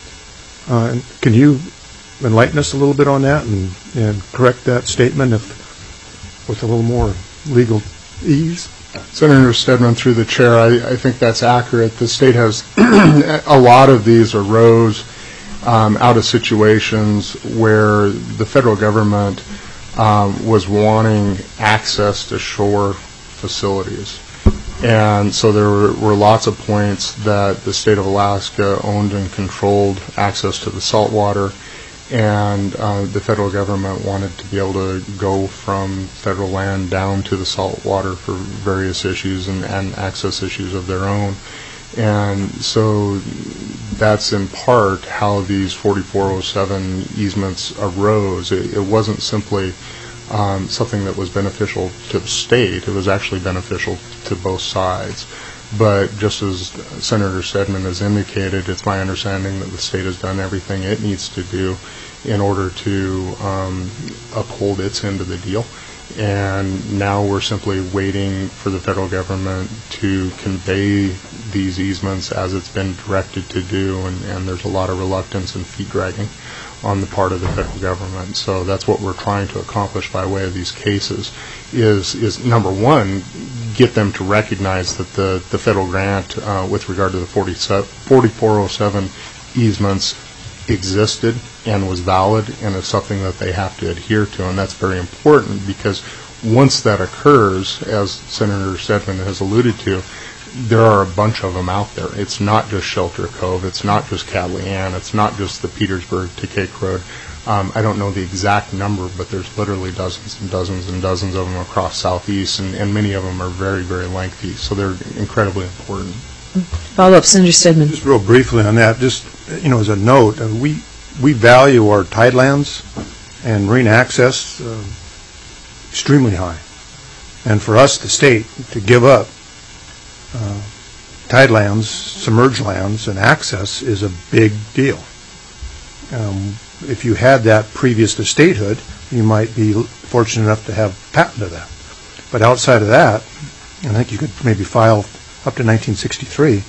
Can you enlighten us a little bit on that and correct that statement with a little more legal ease? Senator Stedman, through the chair, I think that's accurate. The state has a lot of these arose out of situations where the federal government was wanting access to shore facilities. And so there were lots of points that the state of Alaska owned and controlled access to the saltwater, and the federal government wanted to be able to go from federal land down to the saltwater for various issues and access issues of their own. And so that's in part how these 4407 easements arose. It wasn't simply something that was beneficial to the state. It was actually beneficial to both sides. But just as Senator Stedman has indicated, it's my understanding that the state has done everything it needs to do in order to uphold its end of the deal. And now we're simply waiting for the federal government to convey these easements as it's been directed to do, and there's a lot of reluctance and feet dragging on the part of the federal government. So that's what we're trying to accomplish by way of these cases is number one, get them to recognize that the federal grant with regard to the 4407 easements existed and was valid, and it's something that they have to adhere to. And that's very important, because once that occurs, as Senator Stedman has alluded to, there are a bunch of them out there. It's not just Shelter Cove, it's not just Catley-Ann, it's not just the Petersburg to Cake Road. I don't know the exact number, but there's literally dozens and dozens and dozens of them across Southeast, and many of them are very, very lengthy, so they're incredibly important. Follow-up, Senator Stedman. Just real briefly on that, just as a note, we value our tidelands and marine access extremely high. And for us, the state, to give up tidelands, submerged lands, and access is a big deal. If you had that previous to statehood, you might be fortunate enough to have patent to that. But outside of that, I think you could maybe file up to 1963.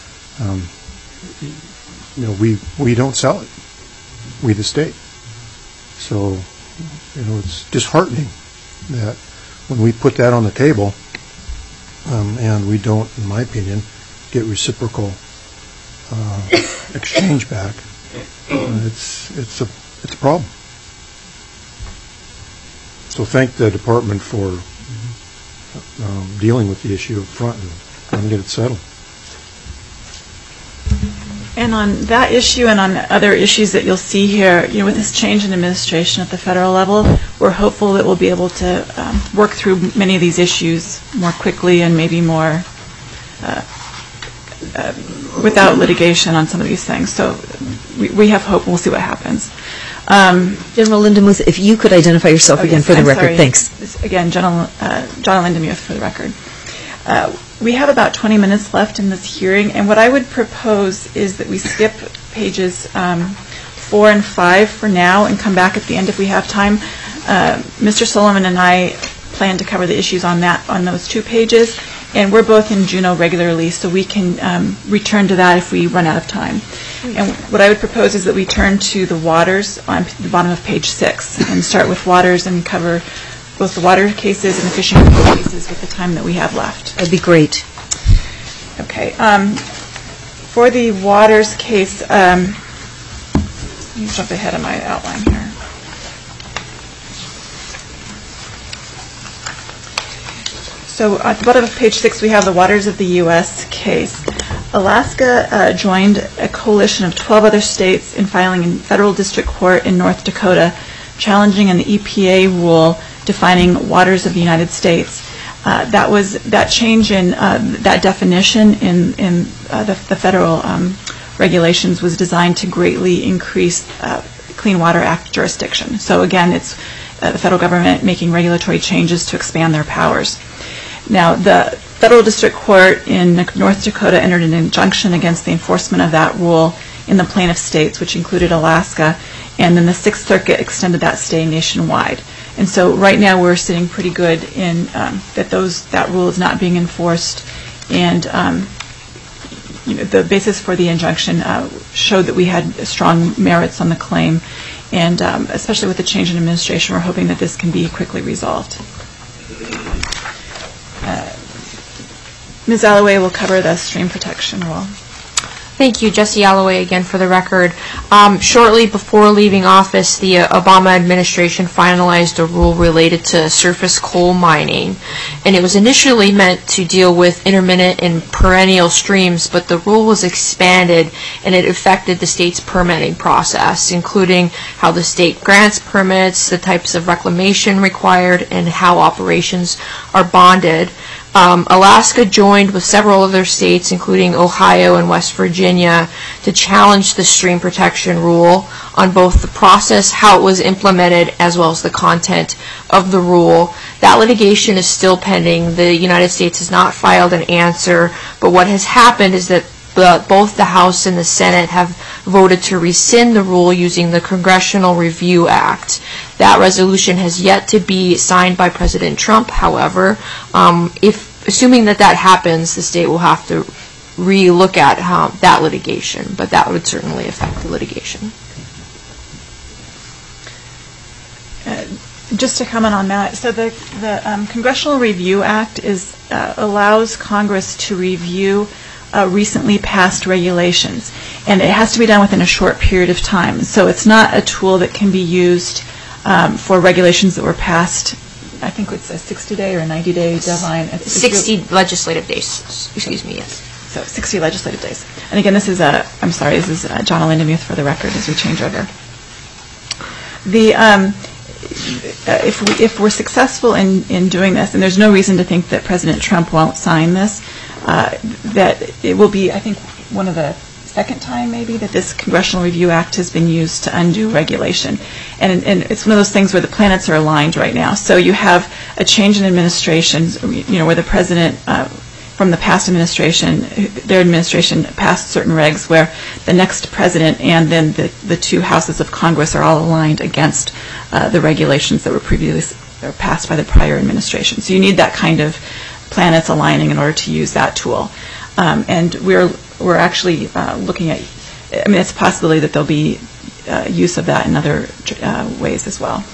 We don't sell it. We, the state. So, it's disheartening that when we put that on the table, and we don't, in my opinion, get reciprocal exchange back, it's a problem. So thank the department for dealing with the issue up front and trying to get it settled. And on that issue and on other issues that you'll see here, with this change in administration at the federal level, we're hopeful that we'll be able to work through many of these issues more quickly and maybe more without litigation on some of these things. So we have hope. We'll see what happens. General Lindemuth, if you could identify yourself again for the record. Sorry. Thanks. Again, John Lindemuth for the record. We have about 20 minutes left in this hearing, and what I would propose is that we skip pages 4 and 5 for now and come back at the end if we have time. Mr. Sullivan and I plan to cover the issues on those 2 pages, and we're both in Juneau regularly, so we can return to that if we run out of time. And what I would propose is that we turn to the waters on the bottom of page 6 and start with waters and cover both the water cases and the fishing cases with the time that we have left. That'd be great. Okay. For the waters case, let me jump ahead of my outline here. So at the bottom of page 6, we have the Waters of the U.S. case. Alaska joined a coalition of 12 other states in filing in federal district court in North Dakota, challenging an EPA rule defining waters of the United States. That change in that definition in the federal regulations was designed to greatly increase Clean Water Act jurisdiction. So again, it's the federal government making regulatory changes to expand their powers. Now, the federal district court in North Dakota entered an injunction against the enforcement of that rule in the plaintiff states, which included Alaska, and then the Sixth Circuit extended that stay nationwide. And so right now we're sitting pretty good in that rule is not being enforced, and the basis for the injunction showed that we had strong merits on the claim, and especially with the change in administration, we're hoping that this can be quickly resolved. Ms. Alloway will cover the stream protection rule. Thank you, Jesse Alloway, again for the record. Shortly before leaving office, the Obama administration finalized a rule related to surface coal mining, and it was initially meant to deal with intermittent and perennial streams, but the rule was expanded and it affected the state's permitting process, including how the state grants permits, the types of reclamation required, and how operations are bonded. Alaska joined with several other states, including Ohio and West Virginia, to challenge the stream protection rule on both the process, how it was implemented, as well as the content of the rule. That litigation is still pending. The United States has not filed an answer, but what has happened is that both the House and the Senate have voted to rescind the rule using the Congressional Review Act. That resolution has yet to be signed by President Trump, however. Assuming that happens, the state will have to re-look at that litigation, but that would certainly affect the litigation. Just to comment on that, so the Congressional Review Act allows Congress to review recently passed regulations, and it has to be done within a short period of time. So it's not a tool that can be used for regulations that were passed. I think it's a 60-day or a 90-day deadline. 60 legislative days. Excuse me, yes. So 60 legislative days. And again, this is John Lindemuth for the record as we change over. If we're successful in doing this, and there's no reason to think that President Trump won't sign this, that it will be, I think, one of the second time maybe that this Congressional Review Act has been used to undo regulation. And it's one of those things where the planets are aligned right now. So you have a change in administration, where the president from the past administration, their administration passed certain regs where the next president and then the two houses of Congress are all aligned against the regulations that were previously passed by the prior administration. So you need that kind of planets aligning in order to use that tool. And we're actually looking at, it's a possibility that there'll be use of that in other ways as well.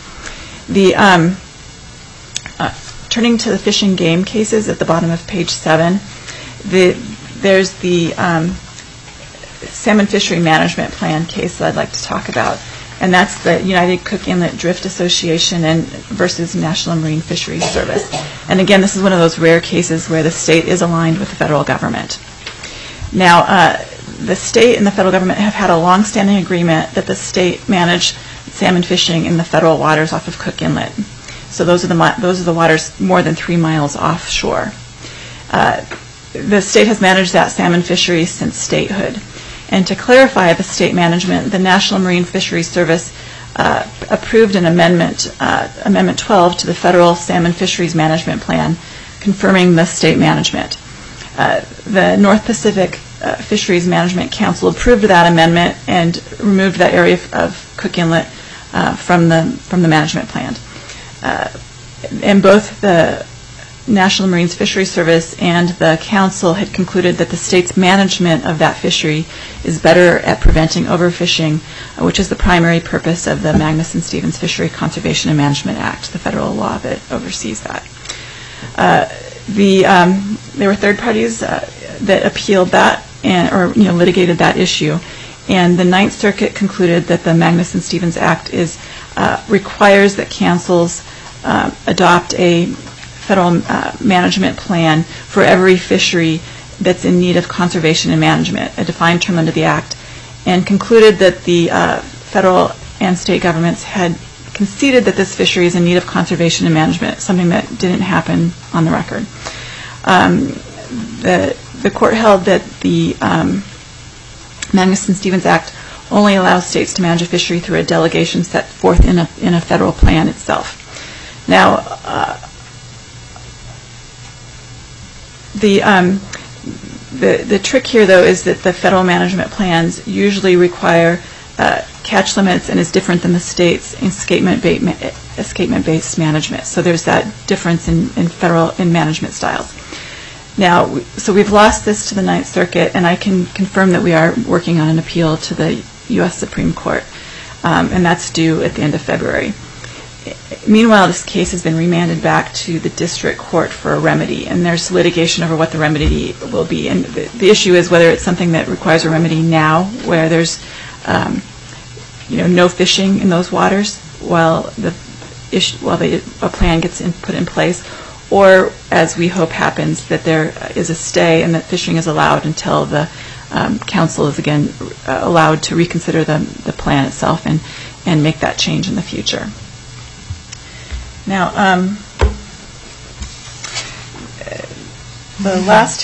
Turning to the fish and game cases at the bottom of page 7, there's the Salmon Fishery Management Plan case that I'd like to talk about, and that's the United Cook Inlet Drift Association versus National Marine Fisheries Service. And again, this is one of those rare cases where the state is aligned with the federal government. Now, the state and the federal government have had a long-standing agreement that the state manage salmon fishing in the federal waters off of Cook Inlet. So those are the waters more than 3 miles offshore. The state has managed that salmon fishery since statehood. And to clarify the state management, the National Marine Fisheries Service approved an amendment, Amendment 12, to the Federal Salmon Fisheries Management Plan, confirming the state management. The North Pacific Fisheries Management Council approved that amendment and removed that area of Cook Inlet from the management plan. And both the National Marine Fisheries Service and the Council had concluded that the state's management of that fishery is better at preventing overfishing, which is the primary purpose of the Magnuson-Stevens Fishery Conservation and Management Act, the federal law that oversees that. There were third parties that appealed that or litigated that issue, and the Ninth Circuit concluded that the Magnuson-Stevens Act requires that councils adopt a federal management plan for every fishery that's in need of conservation and management, a defined term under the Act, and concluded that the federal and state governments had conceded that this fishery is in need of conservation and management, something that didn't happen on the record. The court held that the Magnuson-Stevens Act only allows states to manage a fishery through a delegation set forth in a federal plan itself. Now, the trick here, though, is that the federal management plans usually require catch limits and is different than the state's escapement-based management. So there's that difference in management styles. Now, so we've lost this to the Ninth Circuit, and I can confirm that we are working on an appeal to the U.S. Supreme Court, and that's due at the end of February. Meanwhile, this case has been remanded back to the district court for a remedy, and there's litigation over what the remedy will be. And the issue is whether it's something that requires a remedy now, where there's no fishing in those waters while a plan gets put in place, or, as we hope happens, that there is a stay and that fishing is allowed until the council is again allowed to reconsider the plan itself and make that change in the future. Now, the last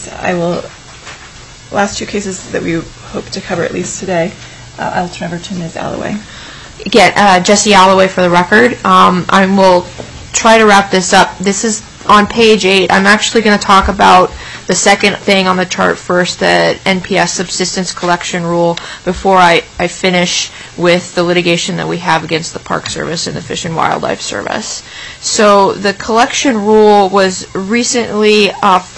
two cases that we hope to cover at least today, I'll turn over to Ms. Alloway. Again, Jessie Alloway for the record. I will try to wrap this up. This is on page 8. I'm actually going to talk about the second thing on the chart first, the NPS subsistence collection rule, before I finish with the litigation that we have against the Park Service and the Fish and Wildlife Service. So the collection rule was recently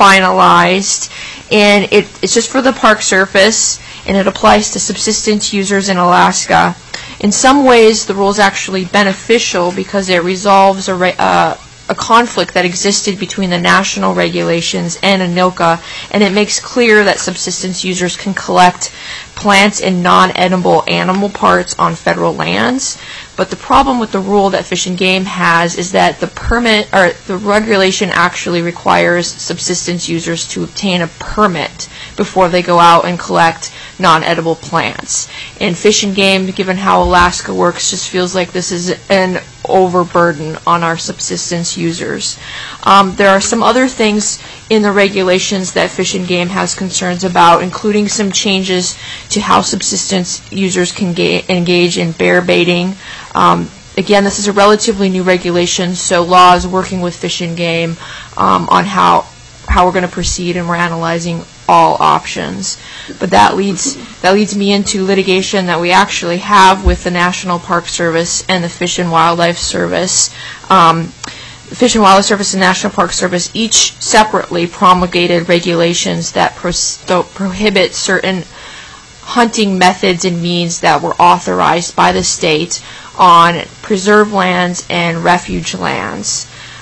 finalized, and it's just for the Park Service, and it applies to subsistence users in Alaska. In some ways, the rule is actually beneficial because it resolves a conflict that existed between the national regulations and ANILCA, and it makes clear that subsistence users can collect plant and non-edible animal parts on federal lands. But the problem with the rule that Fish and Game has is that the regulation actually requires subsistence users to obtain a permit before they go out and collect non-edible plants. And Fish and Game, given how Alaska works, just feels like this is an overburden on our subsistence users. There are some other things in the regulations that Fish and Game has concerns about, including some changes to how subsistence users can engage in bear baiting. Again, this is a relatively new regulation, so law is working with Fish and Game on how we're going to proceed, and we're analyzing all options. But that leads me into litigation that we actually have with the National Park Service and the Fish and Wildlife Service. The Fish and Wildlife Service and National Park Service each separately promulgated regulations that prohibit certain hunting methods and means that were authorized by the state on preserve lands and refuge lands.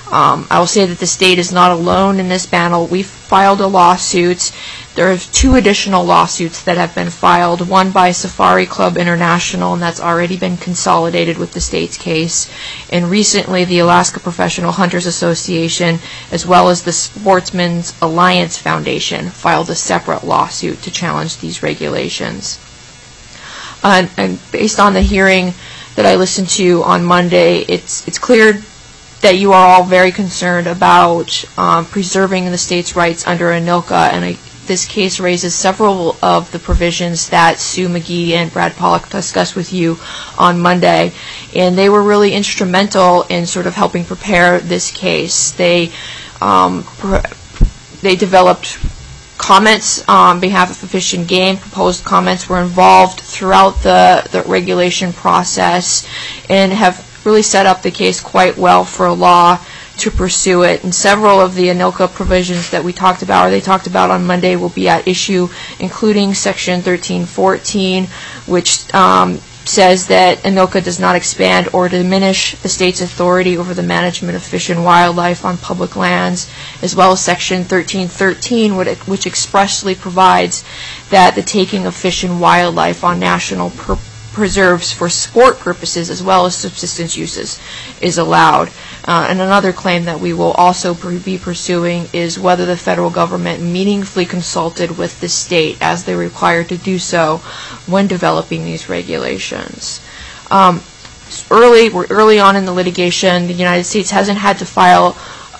I will say that the state is not alone in this battle. We filed a lawsuit. There are 2 additional lawsuits that have been filed, one by Safari Club International, and that's already been consolidated with the state's case. And recently, the Alaska Professional Hunters Association, as well as the Sportsmen's Alliance Foundation, filed a separate lawsuit to challenge these regulations. And based on the hearing that I listened to on Monday, it's clear that you are all very concerned about preserving the state's rights under ANILCA, and this case raises several of the provisions that Sue McGee and Brad Pollack discussed with you on Monday, and they were really instrumental in sort of helping prepare this case. They developed comments on behalf of Fish and Game, proposed comments, were involved throughout the regulation process and have really set up the case quite well for a law to pursue it. And several of the ANILCA provisions that we talked about, or they talked about on Monday, will be at issue, including Section 1314, which says that ANILCA does not expand or diminish the state's authority over the management of fish and wildlife on public lands, as well as Section 1313, which expressly provides that the taking of fish and wildlife on national preserves for sport purposes as well as subsistence uses is allowed. And another claim that we will also be pursuing is whether the federal government meaningfully consulted with the state as they're required to do so when developing these regulations. We're early on in the litigation. The United States hasn't had to file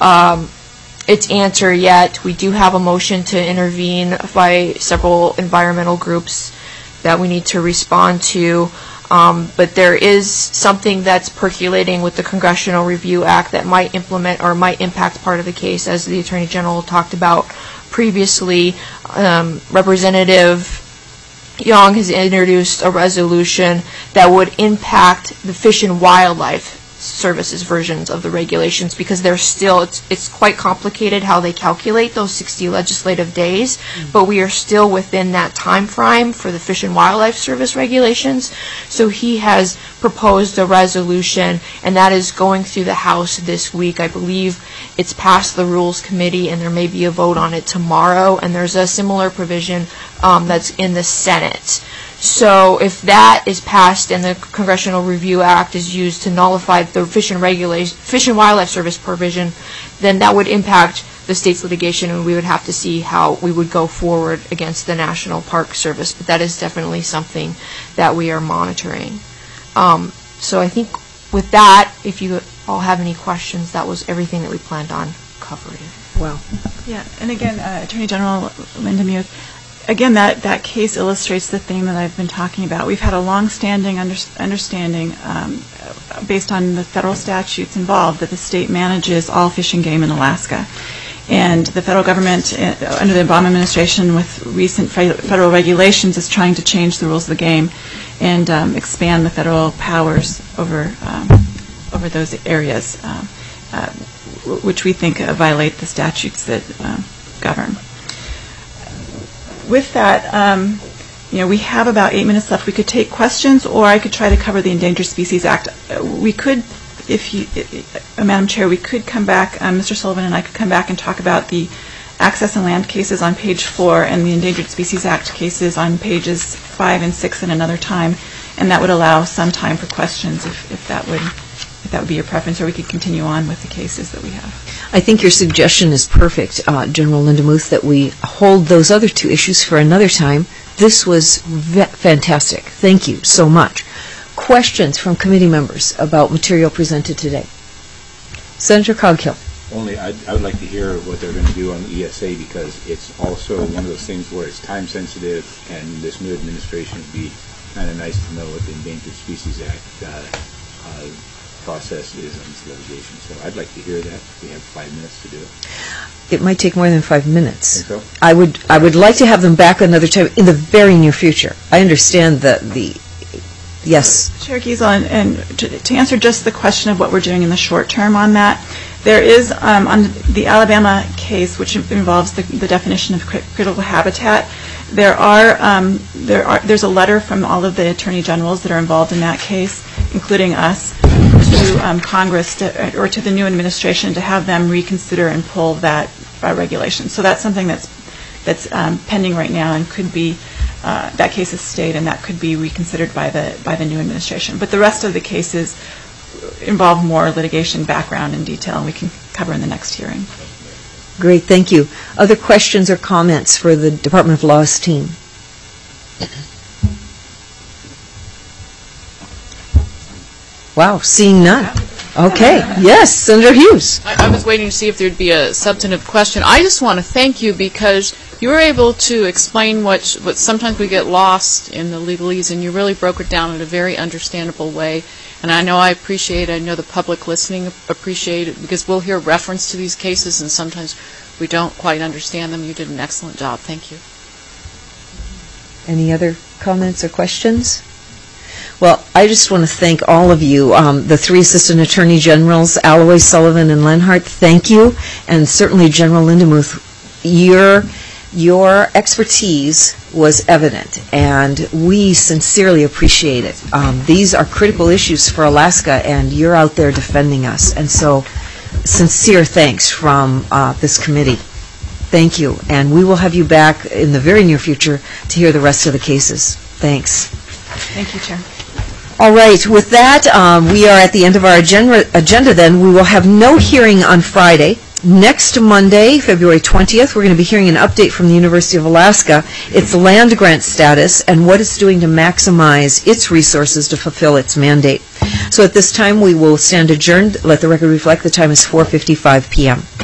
its answer yet. We do have a motion to intervene by several environmental groups that we need to respond to. But there is something that's percolating with the Congressional Review Act that might implement or might impact part of the case, as the Attorney General talked about previously. Representative Young has introduced a resolution that would impact the Fish and Wildlife Services versions of the regulations, because they're still, it's quite complicated how they calculate those 60 legislative days, but we are still within that time frame for the Fish and Wildlife Service regulations. So he has proposed a resolution, and that is going through the House this week. I believe it's passed the Rules Committee, and there may be a vote on it tomorrow, and there's a similar provision that's in the Senate. So if that is passed and the Congressional Review Act is used to nullify the Fish and Wildlife Service provision, then that would impact the state's litigation, and we would have to see how we would go forward against the National Park Service. But that is definitely something that we are monitoring. So I think with that, if you all have any questions, that was everything that we planned on covering. Wow. Yeah, and again, Attorney General Linda Muth, again, that case illustrates the theme that I've been talking about. We've had a long-standing understanding, based on the federal statutes involved, that the state manages all fish and game in Alaska. And the federal government, under the Obama administration, with recent federal regulations, is trying to change the rules of the game and expand the federal powers over those areas, which we think violate the statutes that govern. With that, we have about 8 minutes left. We could take questions, or I could try to cover the Endangered Species Act. We could, Madam Chair, we could come back, Mr. Sullivan and I could come back and talk about the access and land cases on page 4 and the Endangered Species Act cases on pages 5 and 6 in another time, and that would allow some time for questions if that would be your preference, or we could continue on with the cases that we have. I think your suggestion is perfect, General Linda Muth, that we hold those other two issues for another time. This was fantastic. Thank you so much. Questions from committee members about material presented today? Senator Coghill. Only I would like to hear what they're going to do on the ESA, because it's also one of those things where it's time sensitive, and this new administration would be kind of nice to know what the Endangered Species Act process is on this litigation. So I'd like to hear that. We have 5 minutes to do it. It might take more than 5 minutes. Think so? I would like to have them back another time in the very near future. I understand yes. Chair Giesel, and to answer just the question of what we're doing in the short term on that, there is on the Alabama case, which involves the definition of critical habitat. There's a letter from all of the attorney generals that are involved in that case, including us, to Congress or to the new administration to have them reconsider and pull that regulation. So that's something that's pending right now, and could be that case is stayed, and that could be reconsidered by the new administration. But the rest of the cases involve more litigation background and detail, and we can cover in the next hearing. Great, thank you. Other questions or comments for the Department of Law's team? Wow, seeing none. Okay, yes, Senator Hughes. I was waiting to see if there'd be a substantive question. I just want to thank you, because you were able to explain what sometimes we get lost in the legalese, and you really broke it down in a very understandable way. And I know the public listening appreciate it, because we'll hear reference to these cases, and sometimes we don't quite understand them. You did an excellent job. Thank you. Any other comments or questions? Well, I just want to thank all of you, the three Assistant Attorney Generals, Alloway, Sullivan, and Lenhart. Thank you, and certainly General Lindemuth. Your expertise was evident, and we sincerely appreciate it. These are critical issues for Alaska, and you're out there defending us. And so, sincere thanks from this committee. Thank you, and we will have you back in the very near future to hear the rest of the cases. Thanks. Thank you, Chair. All right, with that, we are at the end of our agenda then. We will have no hearing on Friday. Next Monday, February 20th, we're going to be hearing an update from the University of Alaska, its land grant status, and what it's doing to maximize its resources to fulfill its mandate. So at this time, we will stand adjourned. Let the record reflect the time is 4:55 p.m.